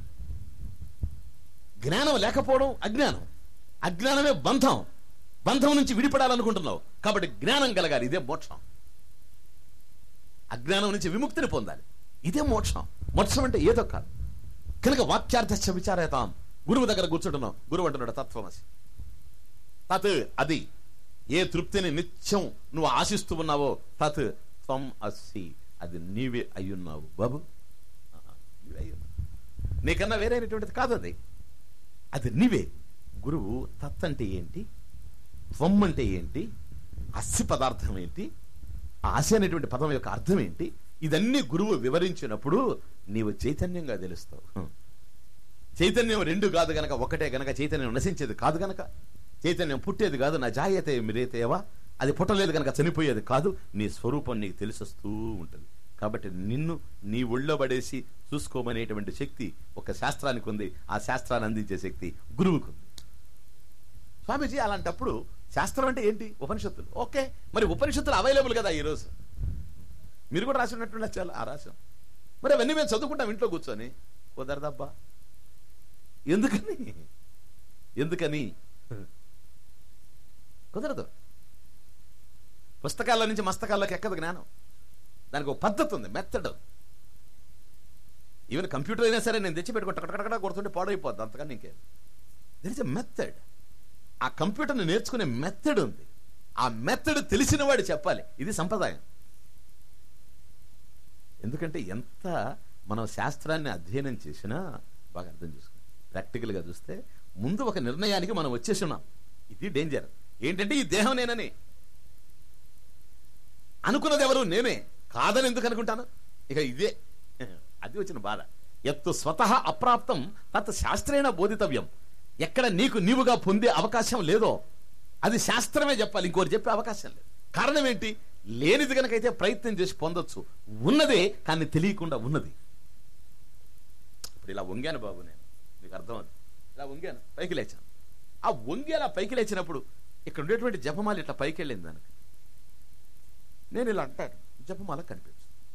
జ్ఞానం లేకపోవడం అజ్ఞానం, అజ్ఞానమే బంధం. బంధం నుంచి విడిపడాలనుకుంటున్నావు కాబట్టి జ్ఞానం కలగాలి, ఇదే మోక్షం. అజ్ఞానం నుంచి విముక్తిని పొందాలి, ఇదే మోక్షం. మోక్షం అంటే ఏదో కాదు. కనుక వాక్యార్థ విచారేతాం. గురువు దగ్గర కూర్చుంటున్నావు, గురువు అంటున్నాడు తత్వమసి. తత్ అది ఏ తృప్తిని నిత్యం నువ్వు ఆశిస్తూ ఉన్నావో తత్ త్వం అసి, అది నీవే అయ్యున్నావు బాబు. నీవే అయ్యున్నావు, నీకన్నా వేరైనటువంటిది కాదు అది, అది నీవే. గురువు తత్ అంటే ఏంటి, త్వం అంటే ఏంటి, అస్సి పదార్థం ఏంటి, ఆశ అనేటువంటి పదం యొక్క అర్థం ఏంటి, ఇదన్నీ గురువు వివరించినప్పుడు నీవు చైతన్యంగా తెలుస్తావు. చైతన్యం రెండు కాదు గనక, ఒకటే గనక చైతన్యం నశించేది కాదు గనక, చైతన్యం పుట్టేది కాదు, నా జాయతే మిరేతేవా, అది పుట్టలేదు కనుక చనిపోయేది కాదు. నీ స్వరూపం నీకు తెలిసొస్తూ ఉంటుంది. కాబట్టి నిన్ను నీ ఒళ్ళో పడేసి చూసుకోమనేటువంటి శక్తి ఒక శాస్త్రానికి ఉంది. ఆ శాస్త్రాన్ని అందించే శక్తి గురువుకు ఉంది. స్వామీజీ అలాంటప్పుడు శాస్త్రం అంటే ఏంటి? ఉపనిషత్తులు. ఓకే, మరి ఉపనిషత్తులు అవైలబుల్ కదా ఈరోజు. మీరు కూడా రాసి ఉన్నట్టు చాలా ఆ రాశాం. మరి అవన్నీ మేము చదువుకుంటాం ఇంట్లో కూర్చొని. కుదరదబ్బా. ఎందుకని ఎందుకని కుదరదు. పుస్తకాల నుంచి మస్తకాల్లోకి ఎక్కదు జ్ఞానం. దానికి ఒక పద్ధతి ఉంది, మెథడ్. ఈవెన్ కంప్యూటర్ అయినా సరే నేను తెచ్చి పెట్టుకో టకటకటక కొడుతుంటే పాడైపోద్ది, అంతకని ఇంకేం. There is a method. ఆ కంప్యూటర్ని నేర్చుకునే మెథడ్ ఉంది. ఆ మెథడ్ తెలిసిన వాడు చెప్పాలి. ఇది సంప్రదాయం. ఎందుకంటే ఎంత మనం శాస్త్రాన్ని అధ్యయనం చేసినా బాగా అర్థం చేసుకున్నాం. ప్రాక్టికల్గా చూస్తే ముందు ఒక నిర్ణయానికి మనం వచ్చేసి ఉన్నాం. ఇది డేంజర్. ఏంటంటే ఈ దేహం నేనని అనుకున్నది ఎవరు? నేనే కాదని ఎందుకు అనుకుంటాను? ఇక ఇదే అది వచ్చిన బాధ. ఎత్తు స్వతహ అప్రాప్తం తత్ శాస్త్రేణ బోధితవ్యం. ఎక్కడ నీకు నీవుగా పొందే అవకాశం లేదో అది శాస్త్రమే చెప్పాలి, ఇంకోటి చెప్పే అవకాశం లేదు. కారణం ఏంటి? లేనిది కనుకైతే ప్రయత్నం చేసి పొందొచ్చు. ఉన్నదే కానీ తెలియకుండా ఉన్నది. ఇప్పుడు ఇలా వంగాను బాబు, నేను నీకు అర్థమవుతుంది. ఇలా వంగాను, పైకి లేచాను. ఆ వంగి అలా పైకి లేచినప్పుడు ఇక్కడ ఉండేటువంటి జపమాల ఇట్లా పైకి వెళ్ళింది దానికి. నేను ఇలా అంటాను, జపమాల కనిపించు.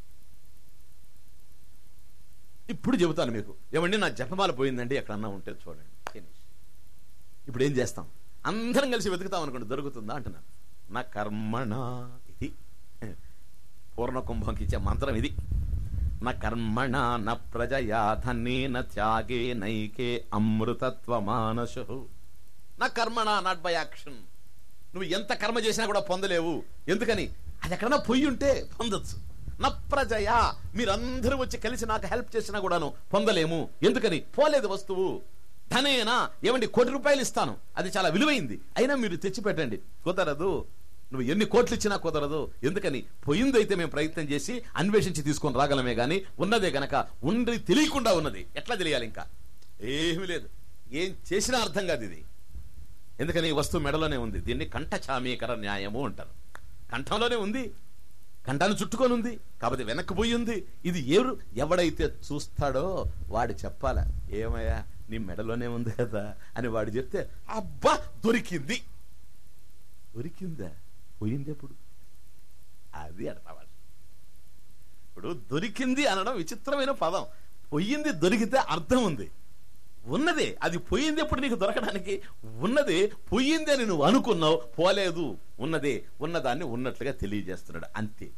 ఇప్పుడు చెబుతాను మీకు, ఏమండి నా జపమాల పోయిందండి ఎక్కడన్నా ఉంటే చూడండి. ఇప్పుడు ఏం చేస్తాం? అందరం కలిసి వెతుకుతాం అనుకోండి, దొరుకుతుందా అంటున్నాను. నా కర్మణ, ఇది పూర్ణ కుంభంకి ఇచ్చే మంత్రం ఇది. నా కర్మణ న ప్రజయా ధన్నేన త్యాగే నైకే అమృతత్వ మానసు. నా కర్మణ నాట్ బై యాక్షన్. నువ్వు ఎంత కర్మ చేసినా కూడా పొందలేవు. ఎందుకని? అది ఎక్కడన్నా పొయ్యి ఉంటే పొందొచ్చు. నా ప్రజయా, మీరందరూ వచ్చి కలిసి నాకు హెల్ప్ చేసినా కూడాను పొందలేము. ఎందుకని? పోలేదు వస్తువు. ధనేనా, ఏమండి కోటి రూపాయలు ఇస్తాను, అది చాలా విలువైంది, అయినా మీరు తెచ్చిపెట్టండి. కుదరదు. నువ్వు ఎన్ని కోట్లు ఇచ్చినా కుదరదు. ఎందుకని? పోయిందైతే మేము ప్రయత్నం చేసి అన్వేషించి తీసుకొని రాగలమే గాని ఉన్నదే గనక ఉండి తెలియకుండా ఉన్నది. ఎట్లా తెలియాలి? ఇంకా ఏమీ లేదు. ఏం చేసినా అర్థం కాదు ఇది. ఎందుకని ఈ వస్తువు మెడలోనే ఉంది. దీన్ని కంఠచామీకర న్యాయము అంటారు. కంఠంలోనే ఉంది, కంఠాన్ని చుట్టుకొని ఉంది కాబట్టి వెనక్కి పోయి ఉంది. ఇది ఎవరు ఎవడైతే చూస్తాడో వాడు చెప్పాల, ఏమయ్యా నీ మెడలోనే ఉంది కదా అని వాడు చెప్తే, అబ్బా దొరికింది. దొరికిందా? పోయింది ఎప్పుడు? అది అర్థం. ఇప్పుడు దొరికింది అనడం విచిత్రమైన పదం. పోయింది దొరికితే అర్థం ఉంది. ఉన్నదే అది పోయింది ఎప్పుడు నీకు దొరకడానికి? ఉన్నదే పోయింది అని నువ్వు అనుకున్నావు, పోలేదు. ఉన్నదే ఉన్నదాన్ని ఉన్నట్లుగా తెలియజేస్తున్నాడు అంతే.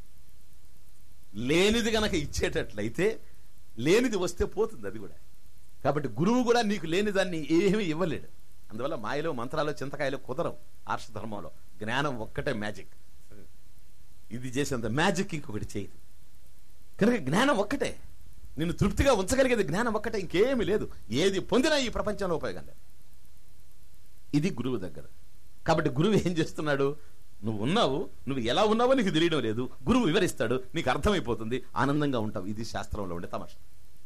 లేనిది గనక ఇచ్చేటట్లయితే లేనిది వస్తే పోతుంది అది కూడా. కాబట్టి గురువు కూడా నీకు లేనిదాన్ని ఏమీ ఇవ్వలేడు. అందువల్ల మాయలో మంత్రాలు చింతకాయలు కుదరవు. ఆర్ష ధర్మంలో జ్ఞానం ఒక్కటే మ్యాజిక్. ఇది చేసేంత మ్యాజిక్ ఇంకొకటి చేయదు. కనుక జ్ఞానం ఒక్కటే నిన్ను తృప్తిగా ఉంచగలిగేది. జ్ఞానం ఒక్కటే, ఇంకేమీ లేదు. ఏది పొందినా ఈ ప్రపంచంలో ఉపయోగం లేదు. ఇది గురువు దగ్గర. కాబట్టి గురువు ఏం చేస్తున్నాడు? నువ్వు ఉన్నావు, నువ్వు ఎలా ఉన్నావో నీకు తెలియడం లేదు. గురువు వివరిస్తాడు, నీకు అర్థమైపోతుంది, ఆనందంగా ఉంటావు. ఇది శాస్త్రంలో ఉండే తమాష.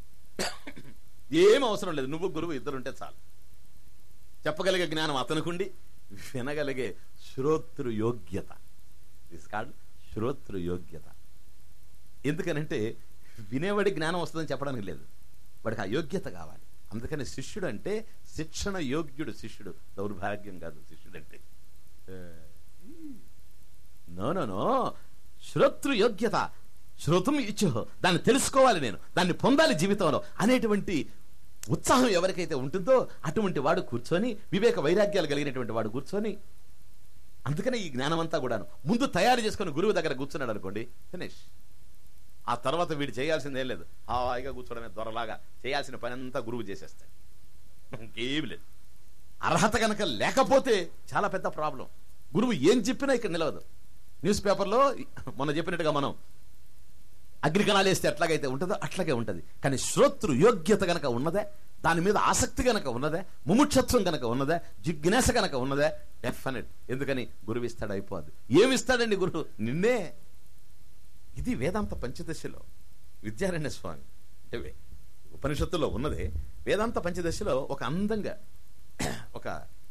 ఏం అవసరం లేదు, నువ్వు గురువు ఇద్దరుంటే చాలు. చెప్పగలిగే జ్ఞానం అతనుకుండి, వినగలిగే శ్రోతృ యోగ్యత. దిస్ కాల్డ్ శ్రోతృ యోగ్యత. ఎందుకనంటే వినేవాడి జ్ఞానం వస్తుందని చెప్పడానికి లేదు, వాడికి ఆ యోగ్యత కావాలి. అందుకని శిష్యుడు అంటే శిక్షణ యోగ్యుడు. శిష్యుడు దౌర్భాగ్యం కాదు. శిష్యుడు అంటే నో నో నో శ్రోతృ యోగ్యత. శ్రోతం ఇచ్చు, దాన్ని తెలుసుకోవాలి, నేను దాన్ని పొందాలి జీవితంలో అనేటువంటి ఉత్సాహం ఎవరికైతే ఉంటుందో అటువంటి వాడు కూర్చొని, వివేక వైరాగ్యాలు కలిగినటువంటి వాడు కూర్చొని, అందుకనే ఈ జ్ఞానం అంతా కూడాను ముందు తయారు చేసుకుని గురువు దగ్గర కూర్చున్నాడు అనుకోండి, ఫినిష్. ఆ తర్వాత వీడు చేయాల్సిందేం లేదు, హాయిగా కూర్చోవడమే దొరలాగా. చేయాల్సిన పని అంతా గురువు చేసేస్తాడు, ఇంకేమి లేదు. అర్హత కనుక లేకపోతే చాలా పెద్ద ప్రాబ్లం. గురువు ఏం చెప్పినా ఇక్కడ నిలవదు. న్యూస్ పేపర్లో మొన్న చెప్పినట్టుగా మనం అగ్నికణాలు వేస్తే ఎట్లాగైతే ఉంటుందో అట్లాగే ఉంటుంది. కానీ శ్రోతృ యోగ్యత గనక ఉన్నదే, దాని మీద ఆసక్తి గనక ఉన్నదే, ముముక్షత్వం గనక ఉన్నదే, జిజ్ఞాస గనక ఉన్నదే, డెఫినెట్. ఎందుకని గురువు ఇస్తాడు, అయిపోద్ది. ఏమిస్తాడండి గురువు? నిన్నే. ఇది వేదాంత పంచదశలో విద్యారణ్య స్వామి అంటే ఉపనిషత్తులో ఉన్నదే. వేదాంత పంచదశలో ఒక అందంగా ఒక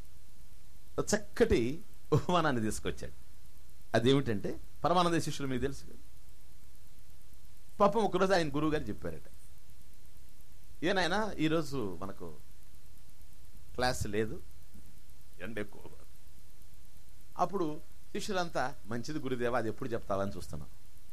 చక్కటి ఉపమానాన్ని తీసుకొచ్చాడు. అదేమిటంటే పరమానంద శిష్యులు మీకు తెలుసు కదా. పాపం ఒకరోజు ఆయన గురువు గారు చెప్పారట, ఏనాయనా ఈరోజు మనకు క్లాస్ లేదు, ఎండ ఎక్కువ. అప్పుడు శిష్యులంతా మంచిది గురుదేవా, అది ఎప్పుడు చెప్తావని చూస్తున్నాం.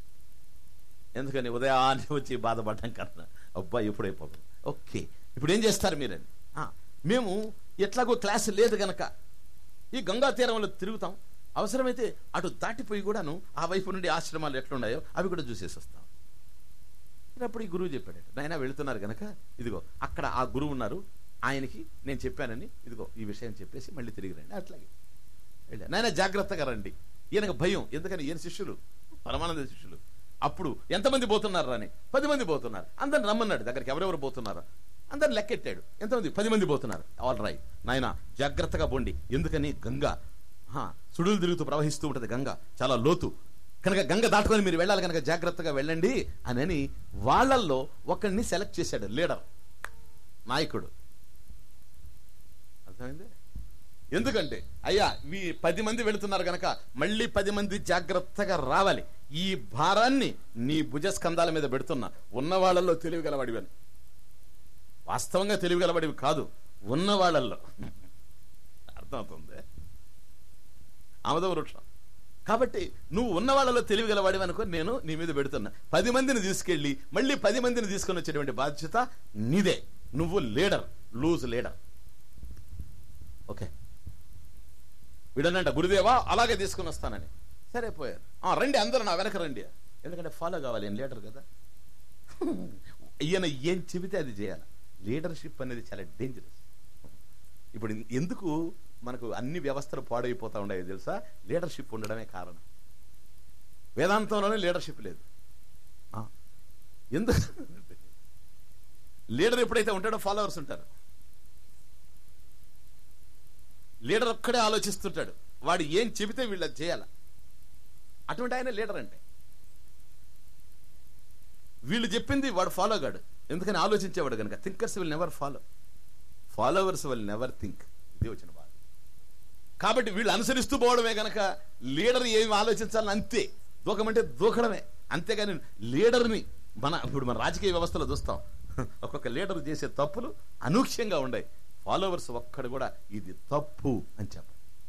ఎందుకని ఉదయాన్నే వచ్చి బాధపడడం కన్నా అబ్బా ఎప్పుడైపోతుంది. ఓకే, ఇప్పుడు ఏం చేస్తారు మీరని? మేము ఎట్లాగో క్లాస్ లేదు గనక ఈ గంగా తీరంలో తిరుగుతాం, అవసరమైతే అటు దాటిపోయి కూడాను ఆ వైపు నుండి ఆశ్రమాలు ఎట్లున్నాయో అవి కూడా చూసేసి వస్తాం. అప్పుడు ఈ గురువు చెప్పాడు, నాయన వెళుతున్నారు గనక ఇదిగో అక్కడ ఆ గురువు ఉన్నారు, ఆయనకి నేను చెప్పానని ఇదిగో ఈ విషయం చెప్పేసి మళ్ళీ తిరిగి రండి. అట్లాగే వెళ్ళా. నాయన జాగ్రత్తగా రండి. ఈయనకు భయం, ఎందుకని ఈయన శిష్యులు పరమానంద శిష్యులు. అప్పుడు ఎంతమంది పోతున్నారు అని? పది మంది పోతున్నారు. అందరిని రమ్మన్నాడు దగ్గరికి. ఎవరెవరు పోతున్నారా అందరిని లెక్కెట్టాడు. ఎంతమంది? పది మంది పోతున్నారు. ఆల్ రైట్ నాయన, జాగ్రత్తగా పోండి. ఎందుకని గంగ సుడులు తిరుగుతూ ప్రవహిస్తూ ఉంటుంది. గంగ చాలా లోతు కనుక గంగ దాటుకొని మీరు వెళ్ళాలి కనుక జాగ్రత్తగా వెళ్ళండి అని వాళ్ళల్లో ఒకరిని సెలెక్ట్ చేశాడు, లీడర్, నాయకుడు. అర్థమైంది? ఎందుకంటే అయ్యా మీ పది మంది వెళుతున్నారు కనుక మళ్ళీ పది మంది జాగ్రత్తగా రావాలి. ఈ భారాన్ని నీ భుజస్కంధాల మీద పెడుతున్నా. ఉన్న వాళ్ళల్లో తెలివి గలవాడివని, వాస్తవంగా తెలివి గలవాడివి కాదు, ఉన్న వాళ్ళల్లో. అర్థమవుతుంది? ఆమద వృక్షం. కాబట్టి నువ్వు ఉన్న వాళ్ళలో తెలివి గలవాడివి అనుకో, నేను నీ మీద పెడుతున్నా. పది మందిని తీసుకెళ్లి మళ్ళీ పది మందిని తీసుకొని వచ్చేటువంటి బాధ్యత నీదే. నువ్వు లీడర్, లూజ్ లీడర్. ఓకే, వీడనంట గురుదేవా అలాగే తీసుకుని వస్తానని. సరే పోయారు. రండి అందరూ నా వెనక రండి, ఎందుకంటే ఫాలో కావాలి, ఈయన లీడర్ కదా. ఈయన ఏం చెబితే అది చేయాలి. లీడర్షిప్ అనేది చాలా డేంజరస్. ఇప్పుడు ఎందుకు మనకు అన్ని వ్యవస్థలు పాడైపోతా ఉన్నాయో తెలుసా? లీడర్షిప్ ఉండడమే కారణం. వేదాంతంలోనే లీడర్షిప్ లేదు. ఎందుకు? లీడర్ ఎప్పుడైతే ఉంటాడో ఫాలోవర్స్ ఉంటారు. లీడర్ ఒక్కడే ఆలోచిస్తుంటాడు, వాడు ఏం చెబితే వీళ్ళు అది చేయాల. అటువంటి ఆయన లీడర్ అంటే. వీళ్ళు చెప్పింది వాడు ఫాలో కాడు, ఎందుకని ఆలోచించేవాడు కనుక. Thinkers will never follow, followers will never think. ఇది వచ్చిన బాధ. కాబట్టి వీళ్ళు అనుసరిస్తూ పోవడమే గనక లీడర్ ఏమి ఆలోచించాలని అంతే, దూకమంటే దూకడమే, అంతేగాని లీడర్ని మన ఇప్పుడు మన రాజకీయ వ్యవస్థలో చూస్తాం, ఒక్కొక్క లీడర్ చేసే తప్పులు అనూహ్యంగా ఉన్నాయి. ఫాలోవర్స్ ఒక్కడు కూడా ఇది తప్పు అని చెప్పండి.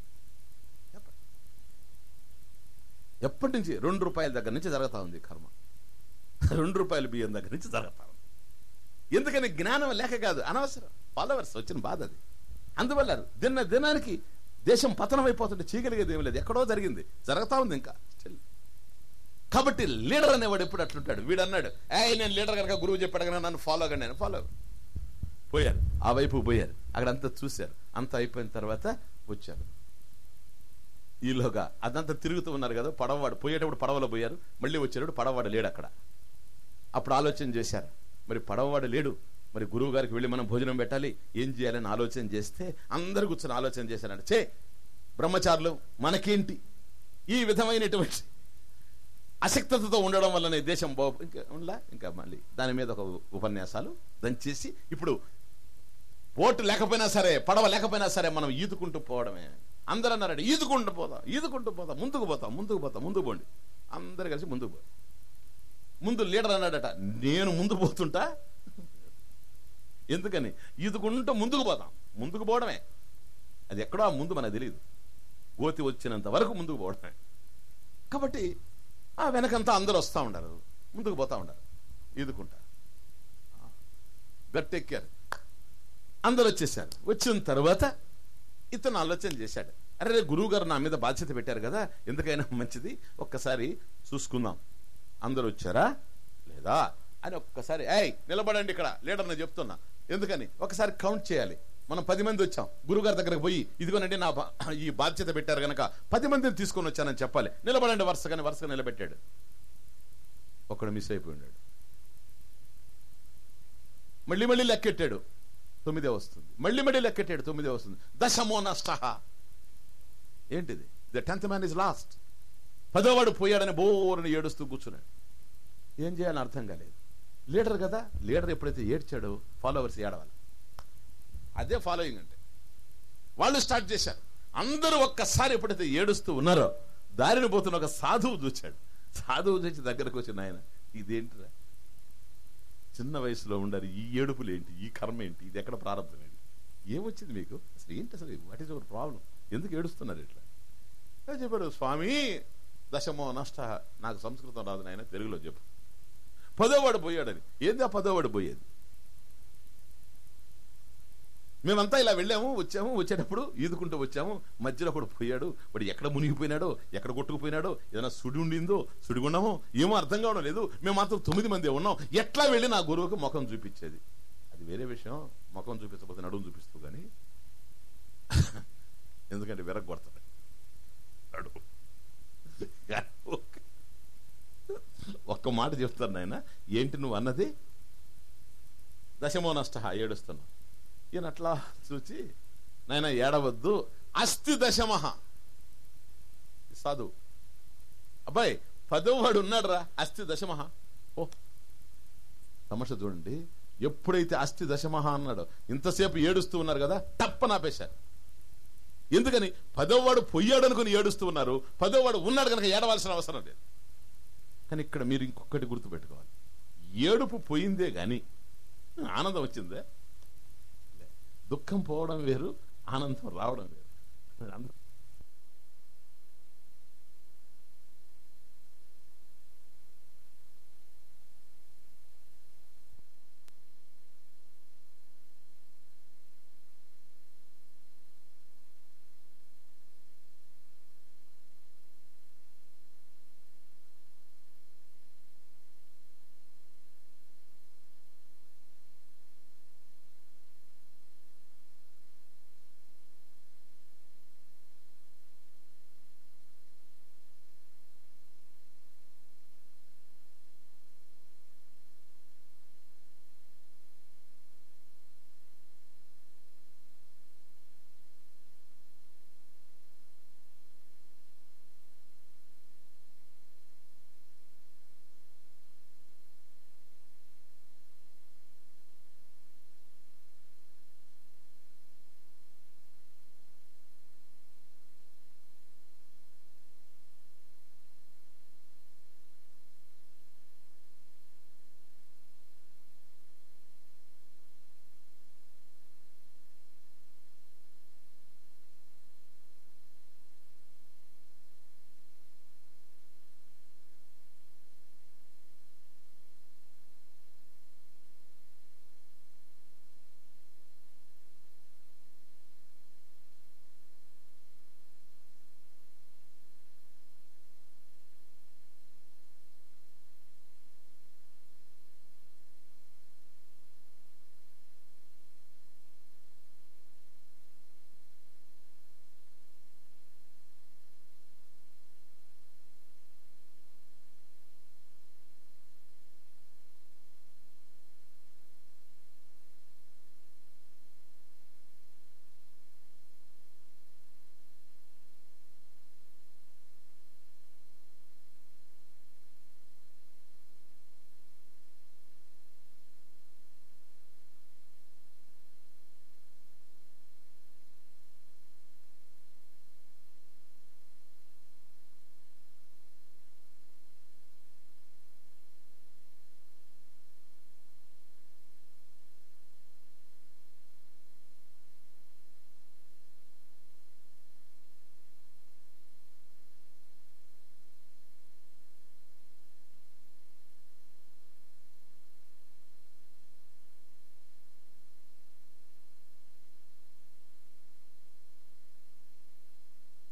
ఎప్పటి నుంచి? రెండు రూపాయల దగ్గర నుంచి జరుగుతా ఉంది కర్మ, రెండు రూపాయల బియ్యం దగ్గర నుంచి జరుగుతా ఉంది. ఎందుకని? జ్ఞానం లేక కాదు, అనవసరం. ఫాలోవర్స్ వచ్చిన బాధ అది. అందువల్ల దిన దినానికి దేశం పతనం అయిపోతుంటే చేయగలిగేది ఏమి లేదు, ఎక్కడో జరిగింది, జరుగుతా ఉంది ఇంకా స్టిల్. కాబట్టి లీడర్ అనేవాడు ఎప్పుడు అట్లుంటాడు. వీడు అన్నాడు, ఏ నేను లీడర్ కనుక గురువు చెప్పాడు కనుక నన్ను ఫాలో అవ్వండి, నేను ఫాలో పోయారు. ఆ వైపు పోయారు, అక్కడ అంతా చూశారు, అంతా అయిపోయిన తర్వాత వచ్చారు. ఈలోగా అదంతా తిరుగుతూ ఉన్నారు కదా, పడవవాడు పోయేటప్పుడు పడవలో పోయారు, మళ్ళీ వచ్చేటప్పుడు పడవవాడు లేడు అక్కడ. అప్పుడు ఆలోచన చేశారు, మరి పడవవాడు లేడు, మరి గురువు గారికి వెళ్ళి మనం భోజనం పెట్టాలి, ఏం చేయాలని ఆలోచన చేస్తే అందరు కూర్చొని ఆలోచన చేశారంటే, చే బ్రహ్మచారులు మనకేంటి ఈ విధమైనటువంటి అశక్తతతో ఉండడం వల్లనే దేశం బా ఇంకా ఉండలా, ఇంకా మళ్ళీ దాని మీద ఒక ఉపన్యాసాలు దంచేసి, ఇప్పుడు బోటు లేకపోయినా సరే, పడవ లేకపోయినా సరే మనం ఈదుకుంటూ పోవడమే. అందరూ అన్నారండి, ఈదుకుంటూ పోతాం, ఈదుకుంటూ పోతాం, ముందుకు పోతాం, ముందుకు పోతాం, ముందుకు పోండి. అందరు కలిసి ముందుకు పో. ముందు లీడర్ అన్నాడట, నేను ముందు పోతుంటా, ఎందుకని? ఈదుకుంటూ ముందుకు పోతాం, ముందుకు పోవడమే. అది ఎక్కడో ముందు మనకు తెలియదు, గోతి వచ్చినంత వరకు ముందుకు పోవడమే. కాబట్టి ఆ వెనకంతా అందరూ వస్తూ ఉండారు, ముందుకు పోతా ఉండారు, ఈదుకుంటా. గట్టెక్కారు, అందరు వచ్చేసారు. వచ్చిన తర్వాత ఇతను ఆలోచన చేశాడు, అరే గురువు గారు నా మీద బాధ్యత పెట్టారు కదా, ఎందుకైనా మంచిది ఒక్కసారి చూసుకుందాం, అందరు వచ్చారా లేదా అని ఒక్కసారి, ఏయ్ నిలబడండి ఇక్కడ, లీడర్ని చెప్తున్నా, ఎందుకని ఒకసారి కౌంట్ చేయాలి. మనం పది మంది వచ్చాం, గురువుగారి దగ్గరకు పోయి ఇదిగోనండి నా ఈ బాధ్యత పెట్టారు గనక పది మందిని తీసుకొని వచ్చానని చెప్పాలి, నిలబడండి వరుసగానే. వరుసగా నిలబెట్టాడు, ఒకడు మిస్ అయిపోయినాడు. మళ్ళీ మళ్ళీ లెక్కెట్టాడు, తొమ్మిదే వస్తుంది. మళ్ళీ మళ్ళీ లెక్కెట్టాడు, తొమ్మిదే వస్తుంది. దశమో నష్ట. ఏంటిది? The tenth man is lost. పదోవాడు పోయాడని బోరని ఏడుస్తూ కూర్చున్నాడు. ఏం చేయాలని అర్థం కాలేదు. లీడర్ కదా, లీడర్ ఎప్పుడైతే ఏడ్చాడో ఫాలోవర్స్ ఏడవాలి. అదే ఫాలోయింగ్ అంటే. వాళ్ళు స్టార్ట్ చేశారు. అందరూ ఒక్కసారి ఎప్పుడైతే ఏడుస్తూ ఉన్నారో దారిని పోతున్న ఒక సాధువు చూచాడు. సాధువు చూసి దగ్గరకు వచ్చిన ఆయన, ఇదేంటిరా, చిన్న వయసులో ఉండాలి, ఈ ఏడుపులు ఏంటి, ఈ కర్మ ఏంటి, ఇది ఎక్కడ ప్రారంభం ఏంటి, ఏమొచ్చింది మీకు, అసలు ఏంటి, అసలు వాట్ ఈస్ యువర్ ప్రాబ్లం, ఎందుకు ఏడుస్తున్నారు ఇట్లా? చెప్పాడు, స్వామి దశమో నష్ట. నాకు సంస్కృతం రాదు నాయన, తెలుగులో చెప్పు. పదోవాడు పోయాడని. ఏంది ఆ పదోవాడు పోయేది? మేమంతా ఇలా వెళ్ళాము, వచ్చాము, వచ్చేటప్పుడు ఈదుకుంటూ వచ్చాము, మధ్యలో ఒకడు పోయాడు, వాడు ఎక్కడ మునిగిపోయినాడో, ఎక్కడ కొట్టుకుపోయినాడో, ఏదైనా సుడి ఉండిందో, సుడిగుండమో ఏమో అర్థం కావడం లేదు. మేము మాత్రం తొమ్మిది మంది ఉన్నాం. ఎట్లా వెళ్ళి నా గురువుకి ముఖం చూపించేది? అది వేరే విషయం, ముఖం చూపించకపోతే నడుము చూపిస్తూ కానీ, ఎందుకంటే విరగొడతాడు నడుము. ఒక్క మాట చెప్తాను నాయన, ఏంటి నువ్వు అన్నది? దశమో నష్ట, ఏడుస్తున్నావు. ఈయన అట్లా చూచి, నాయన ఏడవద్దు, అస్థి దశమహ. సాధు, అబ్బాయి పదోవాడు ఉన్నాడు రా, అస్థి దశమహ. ఓ తమాష చూడండి, ఎప్పుడైతే అస్థి దశమహ అన్నాడో ఇంతసేపు ఏడుస్తూ ఉన్నారు కదా, టప్పని ఆపేశారు. ఎందుకని? పదోవాడు పొయ్యాడు అనుకుని ఏడుస్తూ ఉన్నారు, పదోవాడు ఉన్నాడు కనుక ఏడవలసిన అవసరం లేదు. కానీ ఇక్కడ మీరు ఇంకొకటి గుర్తుపెట్టుకోవాలి, ఏడుపు పోయిందే గాని ఆనందం వచ్చిందే? దుఃఖం పోవడం వేరు, ఆనందం రావడం వేరు.